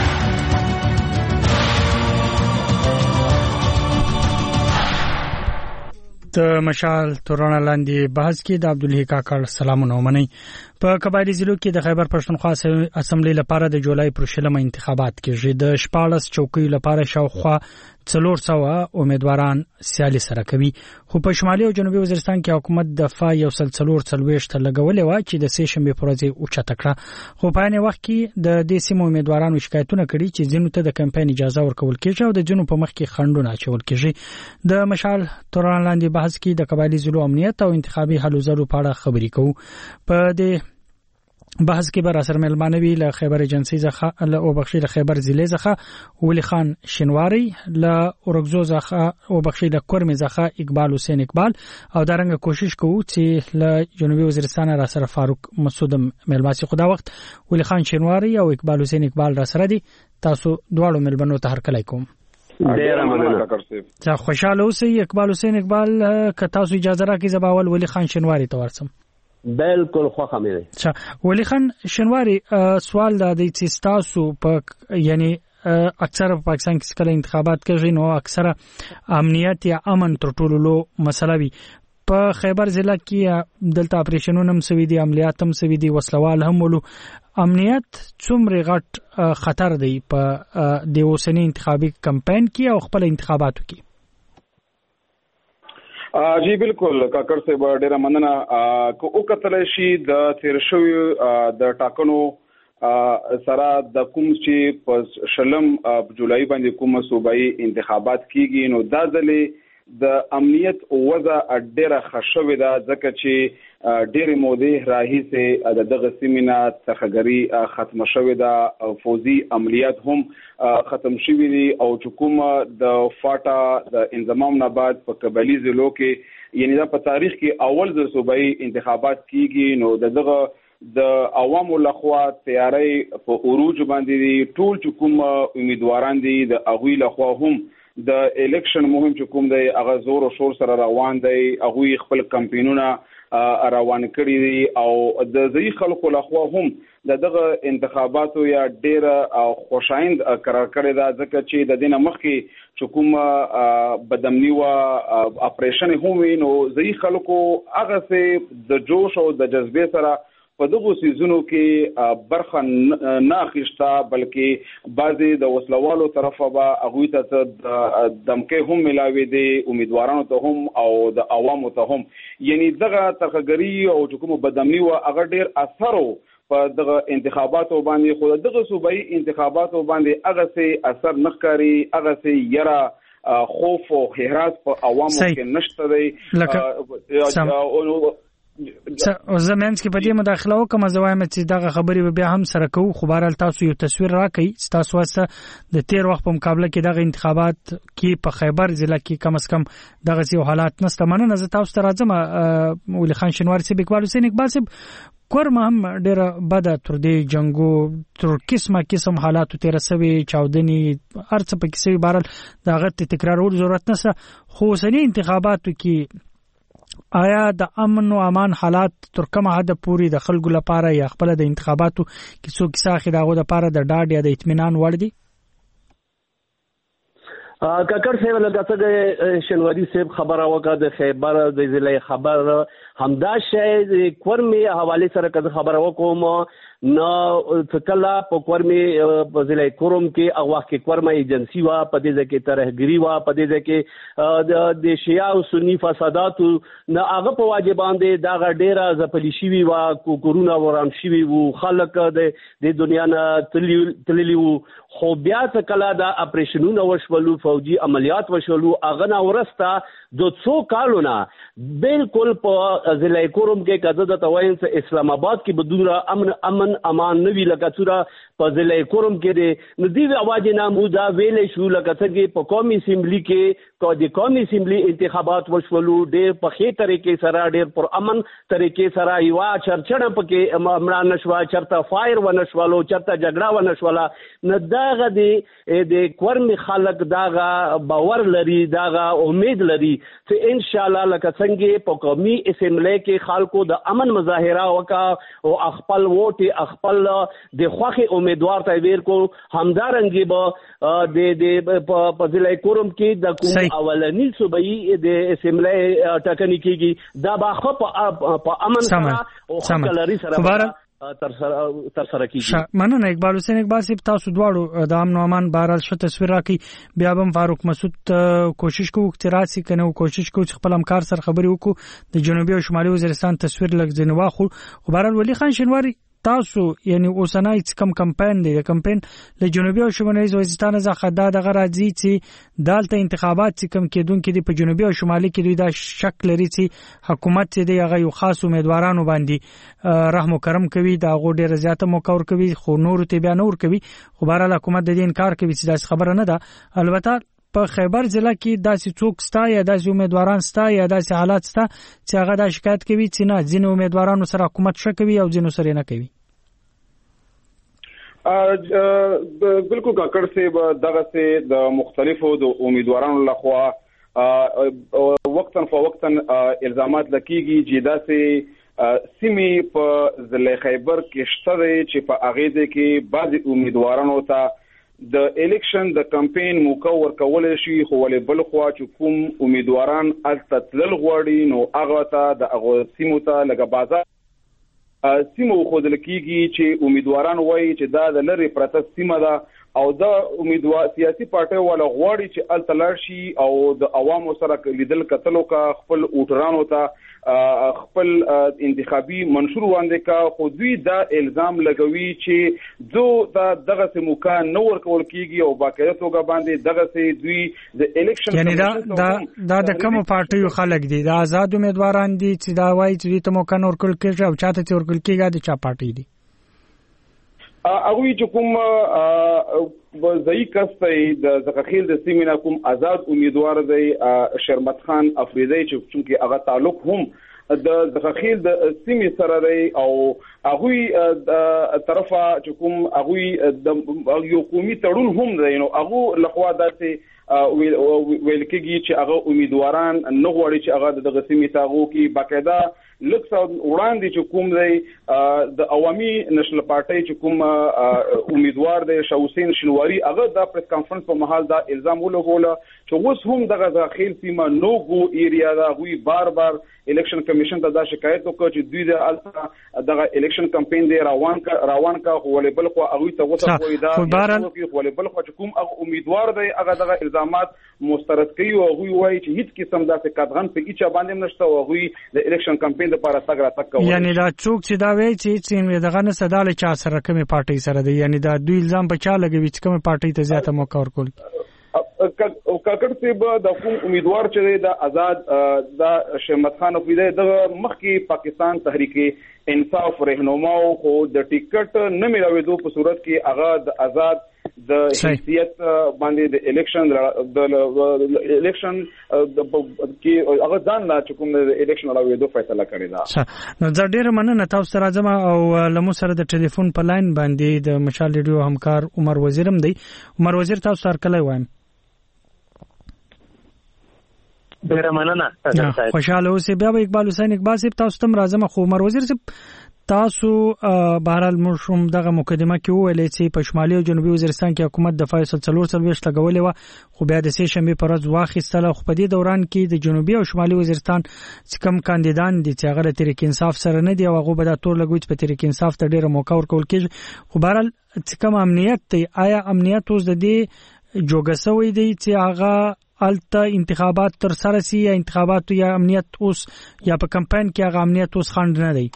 د مشال ترنا لاندې بحث کې د عبدالحی کاکړ سلامونه ومنئ. په قبایلی ضلعو کې د خیبر پښتونخوا اسمبلی لپاره د جولای پر شلمه انتخابات کېږي. د شپاړس چوکیو لپاره شاوخوا څلور سوه امیدواران سیالي سره کوي. خو په شمالي او جنوبي وزیرستان کې حکومت دفاع یو سل څلور څلوېښت لګولې وه چې د سې شنبې په ورځ یې اوچته کړه. خو په عین وخت کې د دې سیمو امیدوارانو شکایتونه کړي چې ځینو ته د کمپاین اجازه ورکول کېږي او د ځینو په مخ کې خنډونه اچول کېږي. د مشال ترنا لاندې بحث کې د قبایلی ضلعو امنیت او انتخابي هلو ځلو په اړه خبرې کوو. په دې بحث کې به راسره مېلمانه وي له خیبر ایجنسي څخه له او بخشي له خیبر ضلع څخه ولی خان شنواری، له اورګزو څخه او بخشي له کورمې څخه اقبال حسین اقبال او دارنګه کوشش کوو چې له جنوبي وزیرستان راسره فاروق مسعود مېلماسي. خدا وخت ولی خان شنواری او اقبال حسین اقبال راسره دي. تاسو دواړو مېلمنو ته هرکلی کوم. ډیره مننه کاکړ. زه خوشاله اوسئ. اقبال حسین اقبال که تاسو اجازه راکړئ زه به اول ولی خان شنواری ته ورسم. بالکل خوښه مې ده. اچھا ولی خان شنواری، سوال دا دی چې تاسو په یعنی اکثره په پاکستان کې کله انتخابات کېږي نو اکثره امنیت یا امن تر ټولو لو مسله وي. په خیبر ضلع کې دلته اپریشنونه هم سوي دي، عملیات هم سوي دي، وسلوال هم ولو. امنیت څومره غټ خطر دی په د اوسنی انتخابي کمپاین کې او خپل انتخاباتو کې؟ جی بالکل کاکړ صاحب ډیره مننه. که او کتل شي د تیر شوی د ټاکنو سره د کوم چې په شلم جولای باندې کوم صوبایي انتخابات کیږي نو دا ځلې د امنیت وضع ډیره خښوي ده ځکه چې ډیره مودې راهیسې د دغه سیمینه تخګری ختم شوې ده. فوزي عملیات هم ختم شوي دي او حکومت د فاټا د انضمام نه بعد په قبایلی ضلعو کې یعنی دا په تاریخ کې اول ځل صوبایي انتخابات کیږي نو دغه د عوامو لخوا تیاری په اوروج باندې دي. ټول حکومت امیدواران دي د اغوی لخوا هم د الیکشن مهم چې کوم دی هغه زور او شور سره روان دی. هغه خپل کمپاینونه روان کړي دي او د ځای خلکو لخوا هم دغه انتخاباتو یا ډیر خوشایند قرار کړی دا ځکه چې د دینه مخکې چې کوم بدامني وا اپریشن هم نو ځای خلکو هغه سه د جوش او د جذبې سره په دغه سيزونو کې برخه نه اخیستا بلکې بعضي د وسلوالو طرفه به هغه ته دمکه هم ملاوي دي امیدوارانو ته هم او د عوامو ته هم یعنی دغه ترخګری او کوم بدامني او هغه ډیر اثرو په دغه انتخاباتو باندې خو دغه صوبایي انتخاباتو باندې هغه سه اثر نخکاری هغه سه یرا خوف او حراس په عوامو کې نشته دی زمونږ کې په دې مداخله وکم زوایم چې دغه خبرې بیا هم سره کوو خو بهرحال تاسو یو تصویر راکړئ تاسو واسطه د تیر وخت په مقابله کې دغه انتخابات کې په خیبر ضلع کې کم از کم دغه یو حالات نشته مننه زه تاسو ته راځم ولی خان شنواری صاحب اقبال حسین اقبال صاحب کورم هم ډیره بده تر دې جنگو تر قسمه قسم حالات تیر سوي چاودنی ارڅ په کې سوي بهرحال دغه تکرارول ضرورت نشته خو سنی انتخاباتو کې آیا د امن او امان حالات تر کومه حد پوری د خلکو لپاره یا خپل د انتخاباتو کې څوک ساخي دغه لپاره د ډاډ یا د اطمینان وړ دي کاکړ صاحب لکه څنګه شنواری صاحب خبره وکړه د خیبر د ضلع خبر همدا شی کورمي حواله سره کده خبره وکوم نو تکلا په کورمي په ضلع کوروم کې اغوا کې کورمه ایجنسی وا په دې ځکه ترهګری وا په دې ځکه د شیعه او سنی فسادات نه هغه په واجبان دي دا ډیره زپلی شي وا کورونا وران شي وو خلک د دنیا نه تللی وو خو بیا تکلا دا اپریشنونه وشولو فوجي عملیات وشولو اغه نه ورستا د څو کالونه بالکل په ضلع کوروم کې کده د توینس اسلام آباد کې بدوره امن امن امان نوی لکه څوره په ضلع کوروم کې د ندیو اواز نامو دا ویلې شو لکه څنګه په قومي اسمبلی کې کو د قومي اسمبلی انتخابات وشولو ډېر په خې طریقې سره ډېر پر امن طریقې سره یو چرچړه پکې امران نشوا چرته فایر و نشوالو چرته جګړه و نشواله نه داغه د د کورمي خلک داغه باور لري داغه امید لري چې ان شاء الله لکه څنګه په قومي اسمبلی کې خلکو د امن مظاهره وکا او خپل ووټ خپل د خوخي امیدوار ته ویر کو همدارنګي به د د په ضلع کوروم کې د کوم اولنی صوبایي د اسمبلی ټاکنې کیږي دا باخه په امن سره او خپلري سره تر سره تر سره کیږي مننه اقبال حسین اقبال صاحب تاسو دواړو د امن او امان بهرال شو تصویر راکې بیا هم فاروق مسعود کوشش کوو چې راسي کنه کوشش کوو چې خپل همکار سره خبرې وکړو د جنوبي او شمالي وزیرستان تصویر لږ ځنه واخو خو بهرال ولی خان شنواری تاسو یعنی اوسنای کم کمپاین دی کمپاین له جنوبي او شمالي وزیرستان څخه دا دغه راځي چې دالته انتخابات چې کم کېدونکې دي په جنوبي او شمالي کې دوی دا شک لري چې حکومت چې دی هغه یو خاص امیدوارانو باندې رحم و کرم کوي دا غو ډیره زیاته موقع ور کوي خو نور ته بیا نور کوي خو بهرحال حکومت د دې انکار کوي چې دا خبره نه ده البته په خیبر ضلع کې داسې څوک ستا یا داسې امیدواران ستا یا داسې حالات ستا چې هغه دا شکایت کوي چې نه ځینې امیدوارانو سره حکومت ښه کوي او ځینو سره نه کوي بالکل کاکړ صاحب دغه سه د مختلفو د امیدوارانو لخوا وقتا فوقتا الزامات لکېږي چې داسې سیمې په ضلع خیبر کې شته چې په هغه کې بعض امیدوارانو ته د الیکشن د کمپاین موقع ورکول شي خو ولې بل خوا چې کوم امیدواران التتلل غواړي نو هغه ته د هغه سیمو ته لګه بازار سیمو خودل کیږي چې امیدواران وایي چې دا د لری پرته سیمه ده او د امیدوار سیاسي پارټي ولا غواړي چې التلل شي او د عوامو سره لیدل کتلو کا خپل اوټرانو ته خپل انتخابي منشور وړاندې کا خو دوی دا الزام لګوي چې جو دا دغه سموکا نو ورکول کیږي او باقاعده توګه باندې دغه سي دوی د الیکشن یعنی دا دا دا د کوم پارټیو خلک دي دا آزاد امیدواران دي چې دا وایي چې ته موکا نور کول کېږي او چاته چې ورکول کېږي د چا پارټي دي هغه چې کوم ځای کسته د زغخیل د سیمه کوم آزاد امیدوار دی شرمت خان افریدی چې چې هغه تعلق هم د زغخیل د سیمه سره دی او هغه د طرفه چې کوم هغه د یو قومي تړون هم دی نو هغه لخوا داسې ویل کېږي چې هغه امیدواران نه غواړي چې هغه د سیمه تاغو کې باقاعده لکه وړاندې چې کوم دی د عوامي نېشنل پارټي چې کوم امیدوار دی شاه حسین شنواری هغه د پریس کانفرنس په محل دا الزام ولګول چې اوس هم دغه داخل سیمه نو ګو ایریا دا غوي بار بار الیکشن کمیشن ته دا شکایت وکړ چې دوی د الته دغه الیکشن کمپاین دی روان کا روان کا ولې بل خو هغه ته وته کوی دا ولې بل خو کوم هغه امیدوار دی هغه دغه الزامات مسترد کوي او هغه وایي چې هیڅ قسم داسې قدغن په هیڅ باندې نشته او هغه د الیکشن کمپاین لپاره تګ را تک کوي یعنی دا څوک چې دا وایي چې چې دغه نه صداله چا سره کومه پارټي سره دی یعنی دا دوی الزام په چا لګوي چې کومه پارټي ته زیاته موقع ورکول او کاکړ ته به د کوم امیدوار چې د آزاد د شمت خان په دې د مخکې پاکستان تحریک انصاف رهنما او د ټیکټ نه ملويدو په صورت کې هغه د آزاد د حیثیت باندې د الیکشن د الیکشن کې هغه ځان لا چې کوم د الیکشن راوېدو فیصله کړې ده نو زه ډېر مننه تاسو سره ځم او لمو سره د ټلیفون په لاین باندې د مشال ریډیو همکار عمر وزیرم دی عمر وزیر تاسو سره کله وایم ډېر مننه خوشاله اوسئ بیا به اقبال حسین اقبال صاحب تاسو تم راځم خو عمر وزیر صاحب تاسو بهرحال مشوم دغه مقدمه کې ویلې چې په شمالي او جنوبي وزیرستان کې حکومت د فیصل څلور څلويشت لګولې و خو بیا د سې شنبې پر ورځ واخیستله خو په دې دوران کې د جنوبي او شمالي وزیرستان چې کوم کاندیدان دي چې هغه د تحریک انصاف سره نه دي او هغه به دا تور لګوي چې په تحریک انصاف ته ډېر موقع ورکول کېږي خو بهرحال چې کوم امنیت دی آیا امنیت اوس د دې جوګسوي دی چې هغه الته انتخابات تر سره سي یا انتخابات یا امنیت اوس یا په کمپاین کې هغه امنیت اوس خند نه دی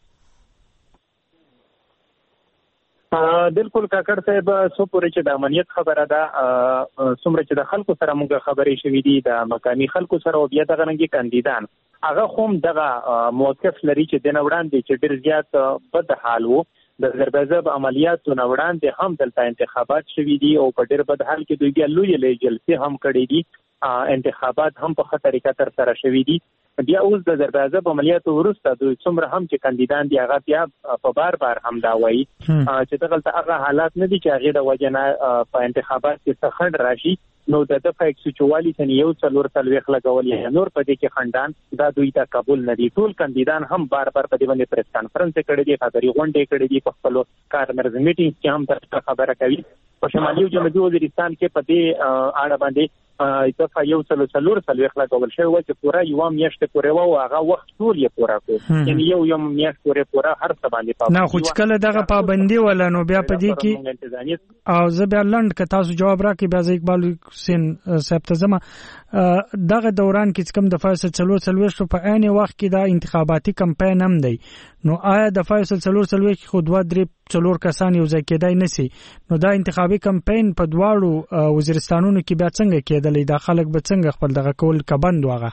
بالکل کاکړ صاحب سو پورې چې د امنیت خبره ده څومره چې د خلکو سره موږ خبرې شوې دي د مقامي خلکو سره او بیا دغه رنګي کاندیدان هغه هم دغه موقف لري چې د نوړاندې چې ډېر زیات بد حال وو د ضربه‌ضرب عملیاتو نوړاندې هم دلته انتخابات شوي دي او په ډېر بد حال کې دوی بیا لوی لوی جلسې هم کړې دي انتخابات هم په ښه طریقه تر سره شوي دي بیا اوس د ضربه‌ضرب عملیاتو وروسته دوی څومره هم چې کاندیدان دي هغه بیا په بار بار هم دا وایي چې دغلته هغه حالات نه دي چې هغې د وجه نه په انتخابات کې څه خنډ راشي نو د دفعه یک سو چوالیس نه یو څلور څلوېښت لګول یا نور په دې کې خندان دا دوی ته قبول نه دي ټول کاندیدان هم بار بار په دې باندې پریس کانفرنس کړي دي خبري غونډې کړي دي په خپل کارمرز میټینګ کې هم تر خبره کوي په شمالي او جنوبي وزیرستان کې په دې اړه باندې دفعه یو څلور څلور څلوېښت لګول شوی و چې پوره یو میاشت پورې و او هغه وخت ټول یې پوره کړ یعنی یو یو میاشت پورې پوره هر څه باندې پابندي نه خو چې کله دغه پابندي ولا نو بیا په دې کې او زه بیا لند که تاسو جواب راکړئ بیا زه اقبال حسین صاحب ته ځم دغه دوران کې کوم د فیصل څلور څلوېښت په عین وخت کې دا انتخاباتي کمپاین هم دی نو آیا د فیصل څلور څلوېښت خو دوه درې څلور کسان یو ځای کېدای نشي نو دا انتخابي کمپاین په دواړو وزیرستانونو کې بیا څنګه کېدلی دا خلک به څنګه خپل دغه کول کبند واغه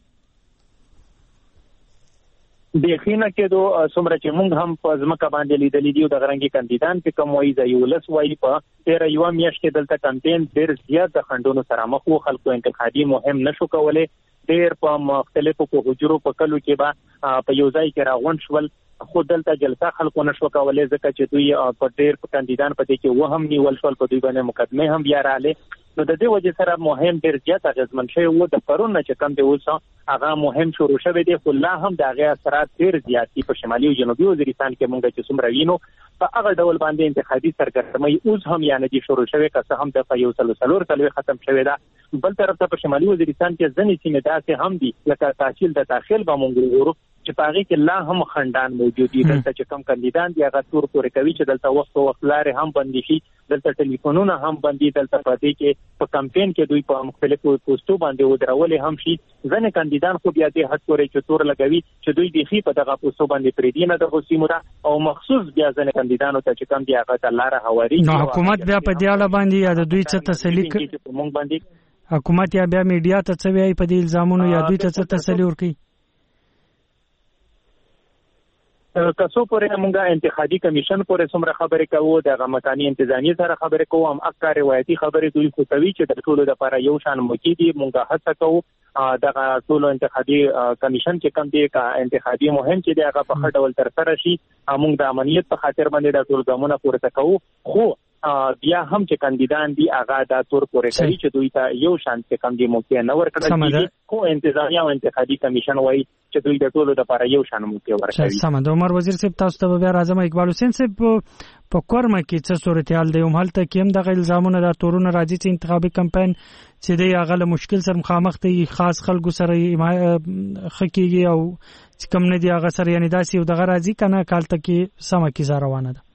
د یقینا کېدو څومره چې موږ هم په ځمکه باندې لیدلې دي او د غرنګي کاندیدان په کوم وایي د یولس وایي په تیر یو میاشت کې دلته کمپاین ډېر زیات د خندونو سره مخ وو خلکو انتخابي مهم نشو کولای ډېر په مختلفو په حجرو په کلو کې به په یو ځای کې راغونډ شول خو دلته جلسه خلکو نشو کولای ځکه چې دوی په ډېر کاندیدان په دې کې وهم نیول شول په دوی باندې مقدمه هم بیا رااله نو د دې وجه سره مهم ډېر زیات اغیزمن شوی و د پرون چې کم دی اوس هغه مهم شروع شوی دی خو لا هم د هغې اثرات ډېر زیات دي په شمالي او جنوبي وزیرستان کې موږ چې څومره وینو په هغه ډول باندې انتخابي سرګرمۍ اوس هم یا نه دي شروع شوی که څه هم دفعه یو څلور څلور څلوېښت ختم شوې ده بل طرف ته په شمالي وزیرستان کې ځینې سیمې داسې هم دي لکه تحصیل د داخل به موږ وګورو چې په هغې کې لا هم خنډان موجود دي دلته چې کوم کاندیدان دي هغه تور پورې کوي چې دلته وخت په وخت لارې هم بندې شي دلته ټلیفونونه هم بندي دلته په دې کې په کمپین کې دوی په مختلفو پوسټو باندې ودرولې هم شي ځینې کاندیدان خو بیا دې حد پورې چې تور لګوي چې دوی بیخي په دغه پوسټو باندې پرېږدي نه دغو سیمو ته او مخصوص بیا ځینې کاندیدانو ته چې کوم دي هغه ته لاره هواري نو حکومت بیا په دې اړه باندې یا د دوی څه تسلي کوي حکومت یا بیا میډیا ته څه وایي په دې الزامونو یا دوی ته څه تسلي ورکوي که څو پورې موږ انتخابي کمیشن پورې څومره خبرې کوو د مکاني انتظامیې سره خبرې کوو هم اکا روایتي خبرې دوی خو کوي چې د ټولو لپاره یو شان موقع دي موږ هڅه کوو دغه ټولو انتخابي کمیشن چې کوم دی انتخابي مهم چې دی هغه په ښه ډول ترسره شي موږ د امنیت په خاطر باندې د ټول ګامونه پورته کوو خو بیا هم چې کاندیدان دي هغه دا تور پورې کوي چې دوی ته یو شان څه کم دي موقع نه ورکړل کیږي خو انتظامیه او انتخابي کمیشن وایي چې دوی د ټولو لپاره یو شان موقع ورکوي. سم ده. عمر وزیر صاحب تاسو ته بیا راځم. اقبال حسین صاحب په کورمه کې څه صورتحال دی؟ هم هلته کې هم دغه الزامونه د تورونه راځي چې انتخابي کمپاین چې دی هغه له مشکل سره مخامخ دی، خاص خلکو سره خکېږي او کم نه دی هغه سره، یعنی داسې یو دغه راځي که نه کالته کې سمه کیسه روانه ده؟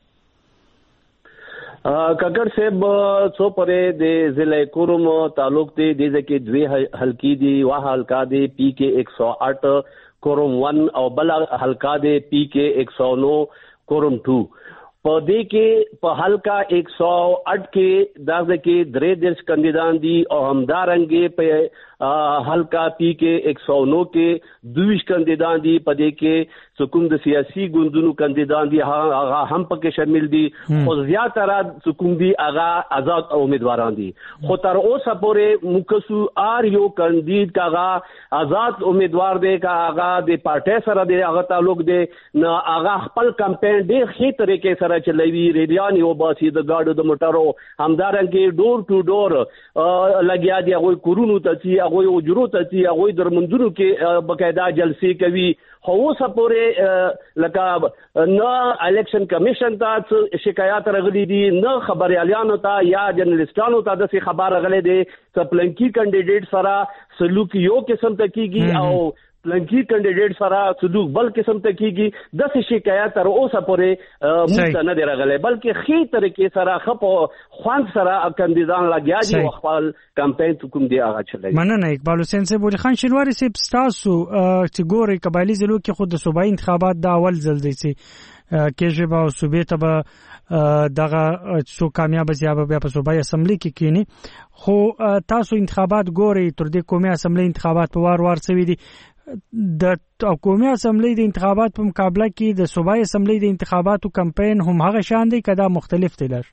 کاکړ صاحب څو پرې د ضلع کوروم تعلق دی د ځکه دوی حلقې دي، واه حلقه دی پی کې ایک سو آٹھ کوروم ون او بل حلقه دی پی کې ایک سو نو کوروم ټو. په دې کې په حلقه ایک سو آٹھ کې دغه کې درې دیرش کاندیدان دي او همدارنګه په حلقه پی کې ایک سو نو کې دویش کاندیدان دي. په دې کې کوم د سیاسي ګوندونو کاندیدان دي هغه هم پکې شامل دي او زیاتره کوم دي هغه آزاد امیدواران دي. خو تر اوسه پورې مکسو ار یو کاندید کاغه آزاد امیدوار دی کاغه د پارټي سره دی هغه تعلق دی نه هغه خپل کمپاین ډیر ښه طریقې سره چلوي، ریلیان یو باسي د گاډو د موټرو همدارنګه ډور ټو ډور لګیا دي، هغه کورونو ته چې هغه اجرو ته چې هغه درمندونو کې بقاعده جلسې کوي. خو اوسه پورې لکه نه الیکشن کمیشن ته شکایات راغلي دي، نه خبريالانو ته یا جرنالستانو ته د خبر راغلي دي چې پلنکی کینډیډیټ سره سلوک یو قسم ته کیږي او پلنکی کینډیډیټ سره سلوک بل قسم ته کیږي. د شکایت تر اوسه پورې موږ نه دی راغلي، بلکې خې طریقې سره خپ خوان سره کاندیدان لګیا دي او خپل کمپاین کوم دی هغه چلوي. مننه اقبال حسین صاحب. ولی خان شینواری صاحب تاسو چې ګوري قبایلی ضلعو کې خود د صوبایي انتخابات د اول ځل دي چې کېږي به صوبې ته به دغه څو کامیاب زیابه بیا په صوبایي اسمبلی کې کینی. خو تاسو انتخابات ګوري تر دې قومي اسمبلی انتخابات په وار وار سوي دي. د قومي اسمبلی د انتخابات په مقابله کې د صوبایي اسمبلی د انتخاباتو کمپاین هم هغه شان دی کدا مختلف دی؟ لر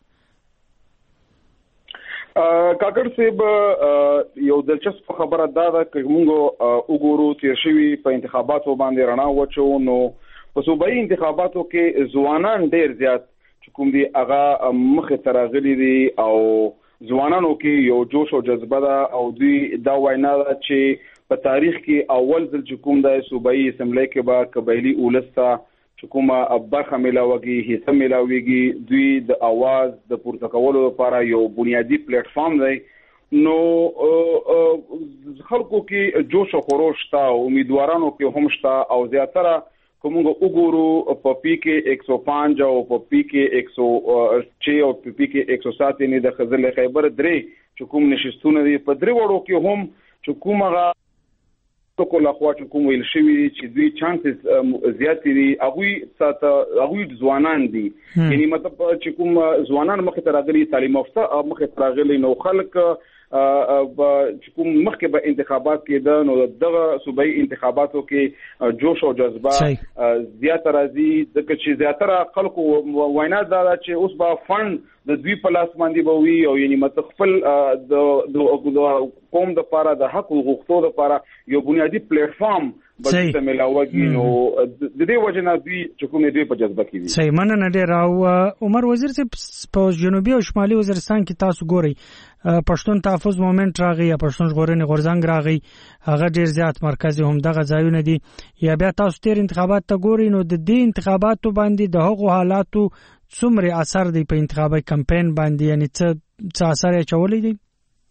کاکړ صاحب یو دلچسپ خبره دا ده چې موږ وګورو تیر شوي په انتخاباتو باندې رڼا وچو نو په صوبایي انتخاباتو کې ځوانان ډیر زیات چې کوم دي هغه مخه ترغلي دي او ځوانانو کې یو جوش او جذبه ده او دوی دا وینا ده چې په تاریخ کې اول ځل چې کوم د صوبایي اسمبلی کې به قبایلی اولستا چې کومه برخه ملاويږي حصہ ملاويږي دوی د आवाज د پورته کولو لپاره یو بنیادی پلیټ فارم دی. نو خلکو کې جوش او خروش تا امیدوارانو کې هم شتا او زیاتره کومه وګورو په پی کې ایک سو پانچ او په پی کې ایک سو چھ او په پی کې ایک سو سات نه د خزل خیبر درې چې کوم نشستونه دي په درې وړو کې هم چې کومه تو کوله خوا چې کوم ویل شوی چې دوی چانسز زیات دي هغه ساته هغه ځوانان دي، یعنی مطلب چې کوم ځوانان مخه تر راغلي تعلیم یافته مخه تر راغلي نو خلک چې کوم مخکې به انتخابات کېده نو دغه صوبایي انتخاباتو کې جوش او جذبه زیات راځي ځکه چې زیاتره خلکو وینا دا چې اوس به فند د دوی په لاس باندې به وي او یعنی مت خپل د قوم د لپاره د حق او حقوقو لپاره یو بنیادی پلیټ فارم به ملاوي نو د دې وجه نه دوی چې کوم دوی په جذبه کې دي. صحیح مننه ډیر. او عمر وزیر صاحب په جنوبي او شمالي وزیرستان کې تاسو ګورئ پښتون تحفظ مومنت راغی یا پښتون ژغورنې غورځنګ راغی هغه ډیر زیات مرکزي هم دغه ځایونه دي. یا بیا تاسو تیر انتخابات ته ګورئ نو د دې انتخاباتو باندې د هغو حالاتو څومره اثر دی په انتخابي کمپاین باندې، یعنی څه څه اثر یې چولې دی؟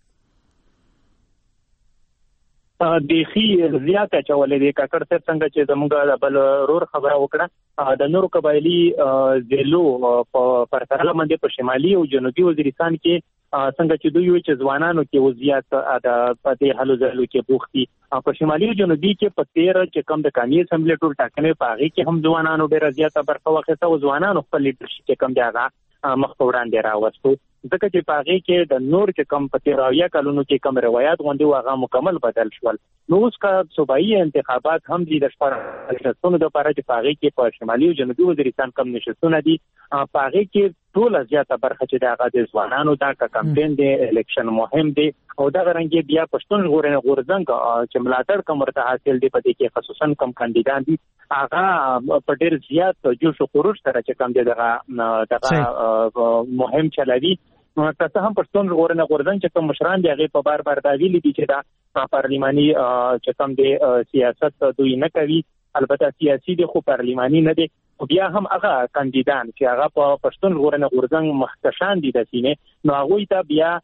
دیخي زیاته چولې دي. کاکړ صاحب څنګه چې زموږ بل رور خبره وکړه د نورو قبایلی ضلعو په پرتله باندې په شمالي او جنوبي وزیرستان کې څنګه چې دوی چې ځوانانو کې وضعیت د پدې حلو ځلو کې بوختي په شمالي او جنوبي کې په تیر چې کم د قومي اسمبلی ټول ټاکنې پاغي کې هم ځوانانو ډېر زیاته برخه واخیسته او ځوانانو خپل لیډرشپ کې کم دی هغه مخ په وړاندې راوستو ځکه چې پاغي کې د نور چې کم په تیراویا کلونو کې کم روایت غونډي واغه مکمل بدل شول. نو اوس کا صوبایي انتخابات هم دي د شپږ نشستونو د لپاره چې پاغي کې په شمالي او جنوبي وزیرستان کم نشستونه دي پاغي کې ټول زیاته برخه چې دغه د ځوانانو دا کمپاین دی الیکشن مهم دی او دا غرنګي بیا پښتون ژغورنې غورځنګ چې ملاتړ کوم ورته حاصل دی په دې کې خصوصا کم کاندیدان دي هغه په ډیر زیات جوش او خروج سره چې کوم دی دغه دغه مهم چلوي. تاسو هم پښتون غوړنه غوړدان چې کوم مشران دی هغه په بار بار دا ویلي دي چې دا پارلماني چې کوم دی سیاست دوی نه کوي. البته سیاسي دی خو پارلماني نه دی. بیا هم هغه کاندیدان چې هغه په پښتون غوړنه غوړدان مخکشان دي د سینې نو هغه ته بیا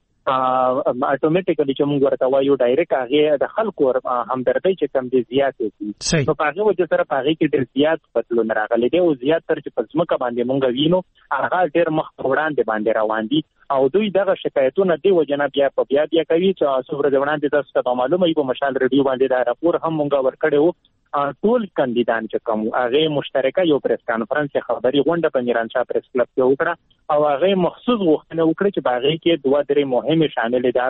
اتوماتیکلی چې موږ ورته وایو ډایرکټ هغه د خلکو همدردی چې کم دي زیات دي نو هغه وجه سره هغه کې ډیر زیات بدلون راغلی دی او زیات تر چې په ځمکه باندې موږ وینو هغه ډیر مخ وړاندې باندې روان دي او دوی دغه شکایتونه دی وجنه بیا په بیا بیا کوي چې څومره د وړاندې تاسو ته معلومه وي په مشال ریډیو باندې دا راپور هم موږ ورکړو ټول کاندیدان چې کوم هغه مشترکه یو پریس کانفرنس خبري غونډه په میرانشاه پریس کلب کې وکړه او هغه مخصوص غوښتنه وکړه چې باغې کې دوه درې مهمه شامل دي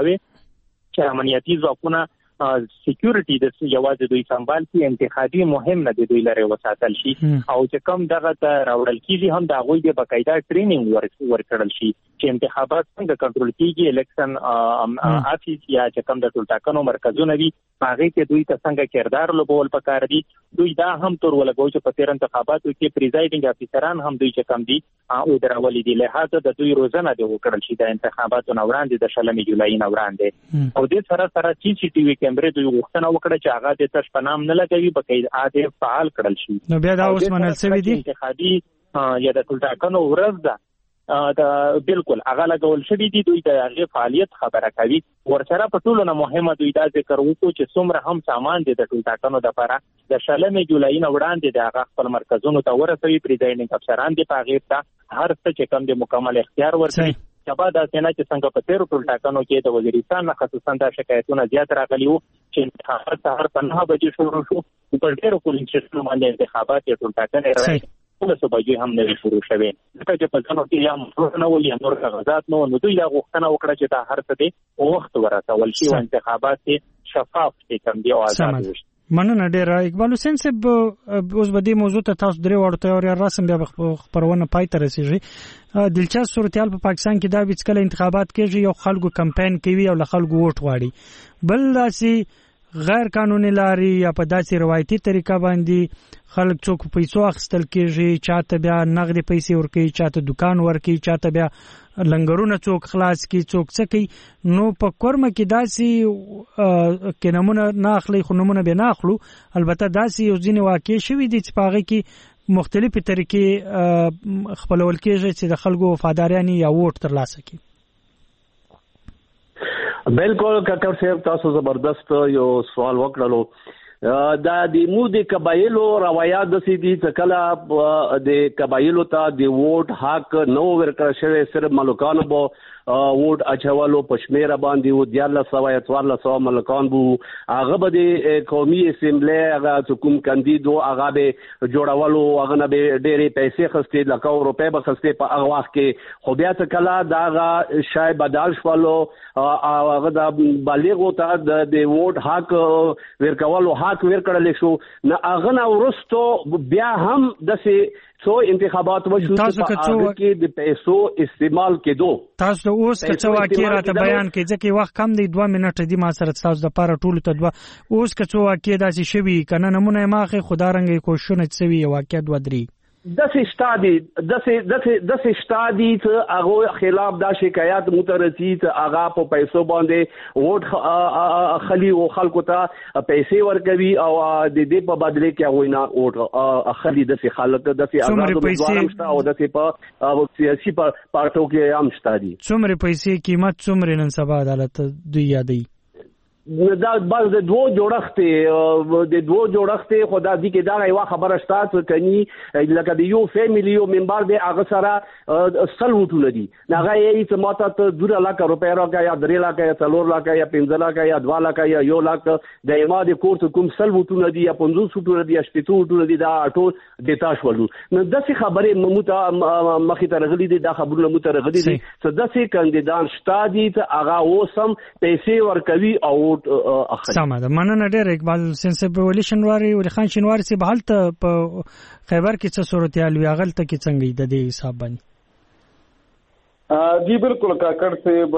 چې امنیتي ځواکونه سکیورټي د یوازې دوی سمبال کی انتخابي مهم نه دی دوی لري وساتل شي او چې کوم دغه ته راوړل کیږي هم دا غوي د بقاعده ټریننګ ورکړل شي چې انتخابات څنګه کنټرول کیږي الیکشن افیس یا چې کوم د ټولټاکنو مرکزونه وي هغه کې دوی ته څنګه کردار لوبول پکار دي. دوی دا هم تور ولګو چې په تیر انتخاباتو کې پریزایډینګ افیسران هم دوی چې کوم دي او درولې دي لهدا د دوی روزنه دی وکړل شي د انتخاباتو نوراندې د شلمې جولای نوراندې او د سره سره سی سی ټي وي کیمرې دوی غوښتنه وکړه چې هغه د تش په نام نه لګوي بقاعده عادي فعال کړل شي. نو بیا دا اوس منل شوی دی انتخابي یا د ټولټاکنو ورځ ده دا بالکل هغه لګول شوی دی دوی د هغه فعالیت خبره کوي ورسره په ټولو نه مهمه دوی دا ذکر وکړو چې څومره هم سامان دي د ټولټاکنو د لپاره د شلمې جولای نه وړاندې د هغه خپل مرکزونو ته ورسوي پریزایډینګ افسران دي په هغه ته هر څه چې کوم د مکمل اختیار ورکړي. شبا دا سینا چې څنګه په تیر ټولټاکنو کې د وزیرستان نه خصوصا د شکایتونو زیات راغلي وو چې انتخابات سهار په نه بجې شروع شو په ډېرو پولیس سټیشنونو باندې انتخابات یې ټولټاکنې راځي ټول څه بجې هم نه شروع شوه ځکه چې په ځانو کې یا مفروض نه وي نور کاغذات نو نو دوی دا غوښتنه وکړه چې دا هر څه دی وخت ورسول شي او انتخابات شفاف دي کم دي او آزاد وي. مننه ډیر اقبال حسین صاحب اوس به دې موضوع ته تاسو درې وړته او رسم بیا خبرونه پای ته رسیږي. دلچسپ صورتحال په پاکستان کې دا چې کله انتخابات کېږي یو خلکو کمپاین کوي او له خلکو ووټ غواړي بل داسې غیر قانوني لاري یا په داسې روایتي طریقه باندې خلک څوک پیسو اخیستل کېږي چاته بیا نغدي پیسې ورکوي چاته دکان ورکوي چاته بیا لنګرونه څوک خلاص کی څوک څه کوي نو په کورمه کې داسې کې نمونه نه اخلي خو نمونه به نه اخلو البته داسې یو ځینې واقع شوي دي چې په هغه کې مختلفې طریقې خپلول کېږي چې د خلکو وفاداریانې یا ووټ ترلاسه کړي. بالکل کاکړ صاحب تاسو زبردست یو سوال وکړلو دا د مو د قبایلو روایت د سې دي چې کله د قبایلو ته د ووټ حق نو ورکړل شوی صرف ملکانو بو ووټ اچولو پښمیر باندې و دیاله سوا اتوارله سوا ملکان بو هغه به د قومي اسمبلی هغه کوم کاندیدو هغه به جوړولو هغه نه به ډېرې پیسې خستې لکه روپۍ به خستې په هغه وخت کې خو بیا څه کله دا هغه شای بدل شولو هغه د بالغو ته د ووټ حق ورکولو حق ورکړل شو نه هغه نه ورستو بیا هم دسې څو انتخابات وشو چې هغه کې د پیسو استعمال کېدو. تاسو اوس څه واقع راته بیان کړئ ځکه وخت کم دی دوه منټه دی ما سره تاسو د پاره ټول ته دوه اوس څه واقع داسې شوي کنه نمونه ماخه خدا رنګ کوښښونه چوي واقع دوه درې دسې شتادي دسې دسې دسې شتادي چې هغه خلاف دا شکایت مترسي چې هغه په پیسو باندې ووټ خلی او خلکو ته پیسې ورکوي او د دې په بدله کې هغه نه ووټ خلی دسې خلک دسې آزاد مشته او دسې په سیاسي پارټو کې هم شتادي څومره پیسې قیمت څومره نن سبا عدالت دوی یادي دا بعض د دوه جوړښت د دوه جوړښت خدا دې کې دا یو خبره شته کني لکه د یو فیملی یو ممبر دی هغه سره سل وټونه دي هغه یې چې ماته ته دوه لک روپیا راکا یا درې لک یا څلور لک یا پنځه لک یا دوه لک یا یو لک د یما د کورت کوم سل وټونه دي یا پنځوس وټونه دي یا شپږ وټونه دي دا ټول دیتا شولو نو داسې خبرې مموته مخې ته رغلي دي دا خبرونه مموته رغلي دي چې داسې کاندیدان شته دي چې هغه اوسم پیسې ورکوي او سمه ده. مننه ډېر اقبال حسین صاحب. ولی شنواری ولی خان شنواری صاحب هلته په خیبر کې څه صورتحال وي هغلته کې څنګه د دې حساب باندې؟ جی بالکل کاکړ صاحب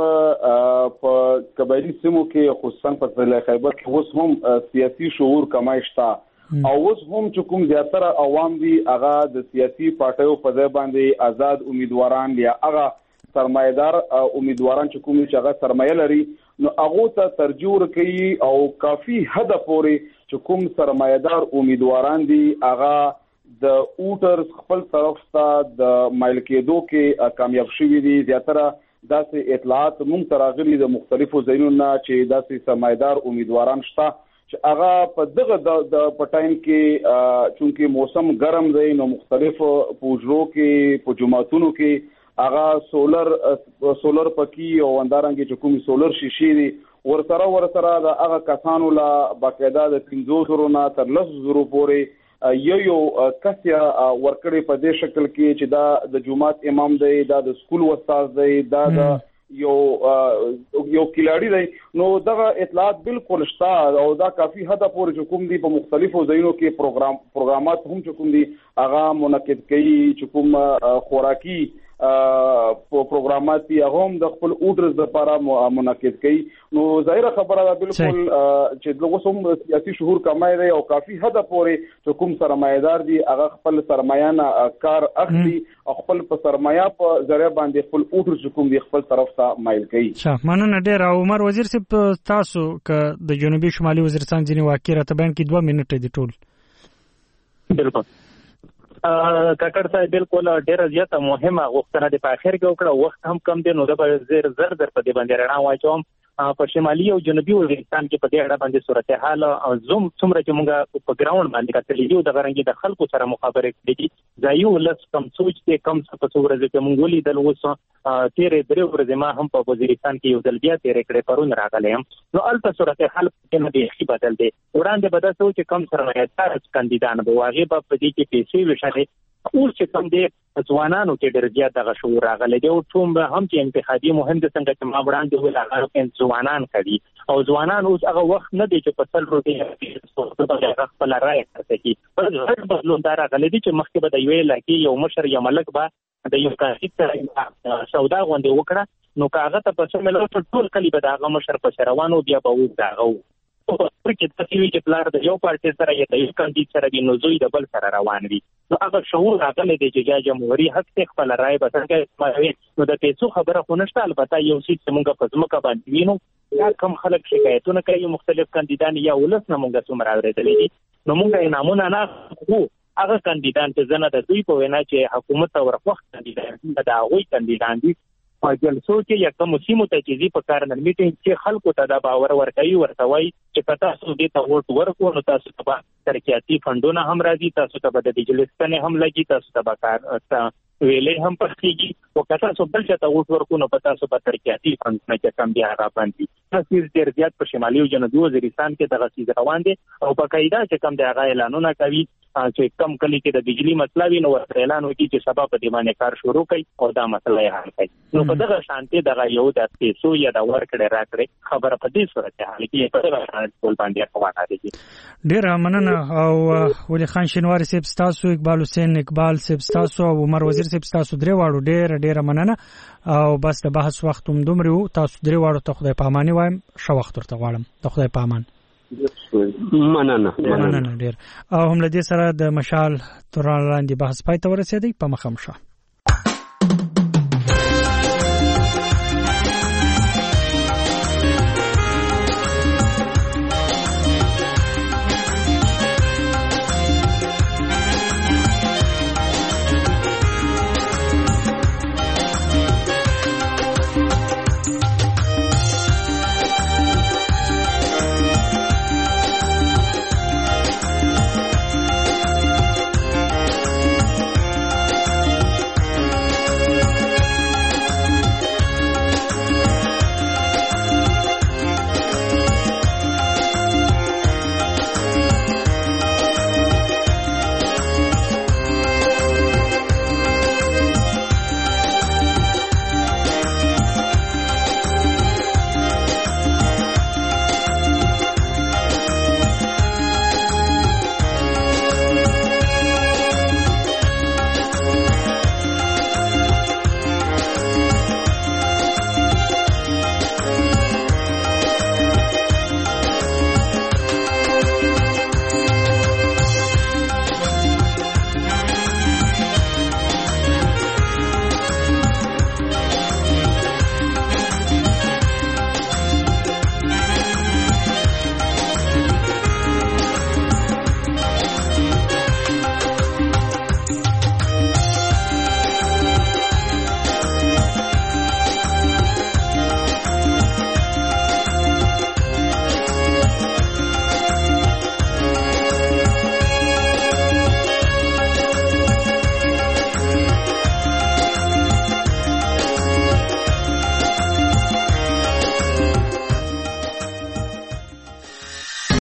په قبایلی سیمو کې خصوصا په ضلع خیبر کې اوس هم سیاسي شعور کمای شته او اوس هم چې کوم زیاتره عوام دي هغه د سیاسي پارټیو په ځای باندې آزاد امیدواران یا هغه سرمایدار امیدواران چې کوم چې هغه سرمایه لري نو هغه ته ترجیح ورکوي او کافي حد پورې چې کوم سرمایدار امیدواران دي هغه د اوټرز خپل طرف ته د مایل کېدو کې کامیاب شوي دي. زیاتره داسې اطلاعات مونږ ته راغلي د مختلفو ځایونو نه چې داسې سرمایدار امیدواران شته چې هغه په دغه د پټاین کې چونکې موسم ګرم دی نو مختلف پوجرو کې په جماعتونو کې هغه سولر سولر پکې او اندارنګ چې کومي سولر شیشې دي ورسره ورسره د هغه کسانو لا باقاعده د پنځو زرو نه تر لس زرو پورې یو یو کسیا ورکړې په دې شکل کې چې دا د جماعت امام دی دا د سکول استاد دی دا د یو یو کلاړی دی نو دغه اطلاعات بالکل شته او دا کافي حد پورې کوم دي په مختلفو ځایونو کې پروګرام پروګرامات هم چې کوم دي هغه منعقد کوي چې کوم خوراکي پروګرامات دي هغه هم د خپل اوډرز لپاره منعقد کوي نو ظاهره خبره ده بالکل چې دغه سم سیاسي شعور کمای دی او کافي حد پورې چې کوم سرمایدار دي هغه خپل سرمایانه کار اخلي او خپل په سرمایا په ذریعہ باندې خپل اوډرز کوم دي خپل طرف ته مایل کوي. ښه مننه ډیر. عمر وزیر صاحب تاسو ک د جنوبي شمالي وزیرستان ځینې واقع راته بیان کې دوه منټه دي ټول. بالکل کاکړ صاحب بالکل ډیره زیاته مهمه غوښتنه د په اخر کې وکړه وخت هم کم دی نو د زر زر در په دې باندې رڼا واچوم په شمالي او جنوبي وزیرستان کې په دې اړه باندې صورتحال او زوم څومره چې موږ په ګراوند باندې کتلې یو د غرنګي د خلکو سره مخابره کړې ځایو لس کم سوچ ته کم څه په څوره ځکه موږ ولیدل اوس تیرې درې ورځې ما هم په وزیرستان کې یو ځل بیا تیرې کړې پرون راغلم نو البته صورتحال کې نه دی شي بدل دی وړاندې بده سوچ کم سرمایه‌دار کاندیدان به واغې په دې کې پیسې وشاله اوس چې کوم دی ځوانانو کې ډېر زیات دغه شعور راغلی دی او ټوم به هم چې انتخابي مهم د څنګه چې ما وړاندې ویل هغه ځوانان کوي او ځوانان اوس هغه وخت نه دی چې په سل روټي هغه خپل رائے کوي پر هر بدلون دا راغلی دی چې مخکې به د یوې لکه یو مشر یا ملک به د یو کاندید سره سودا غونډه وکړه نو کاغه ته په سمه لور ټول کلی به دغه مشر په روانو بیا به و داغو په کې تاسو چې پلان د یو پارټي سره یا د یو کاندید سره د نوزوی د بل سره روان دي نو هغه شعور راغلی دی چې جمهوریت حق ته خپل رائے به څنګه نو د پیسو خبره خو نشته البته یو څه موږ په ځمکه باندې وینو یا کم خلک شکایتونه کوي مختلف کاندیدان یا ولس نه موږ څومره اورېدلې دي نو موږ یې نامونه نه خو هغه کاندیدان چې زنه د دوی په وینا چې حکومت او وخت کاندیدان دا هغوی کاندیدان دي په جلسو کې یا کوم سیمو ته چې په کار نه میټینګ چې خلکو ته دا باور ورکوي ورته وایي چې پتا سو دې ته ووټ ورکو نو تاسو ته ترقیاتي فندونه هم راځي تاسو ته د دجلستانه هم لګي تاسو ته کار ویلې هم پخېږي او کله څو بل چې ته ووټ ورکو نو پتا سو په ترقیاتي فندونه کې کم بیا را باندې تاسو ډېر زیات په شمالي او جنوبي وزیرستان کې دغه چیز روان دي او په قاعده چې کم دی هغه اعلانونه کوي چې کم کلی کې د بجلی مسله وي نو اعلان وکړي چې سبا په دې باندې کار شروع کړي او دا مسله یې حل کړي نو په دغه شانتي دغه یو د پیسو یا د ورکړې راکړې خبره په دې صورت حال کې په دغه شانتي ټول باندې روانه دي. ډېر مننه او ولي خان شینواری صاحب تاسو اقبال حسین اقبال صاحب تاسو او عمر وزیر صاحب تاسو درې واړو ډېر ډېر مننه او بس د بحث وخت هم دومره تاسو درې واړو ته خدای پاماني وایم شو وخت ورته غواړم ته خدای پامان. مننه مننه ډېر او هم له دې سره د مشال توران لاندې بحث پای ته ورسېدی په مخه مشه.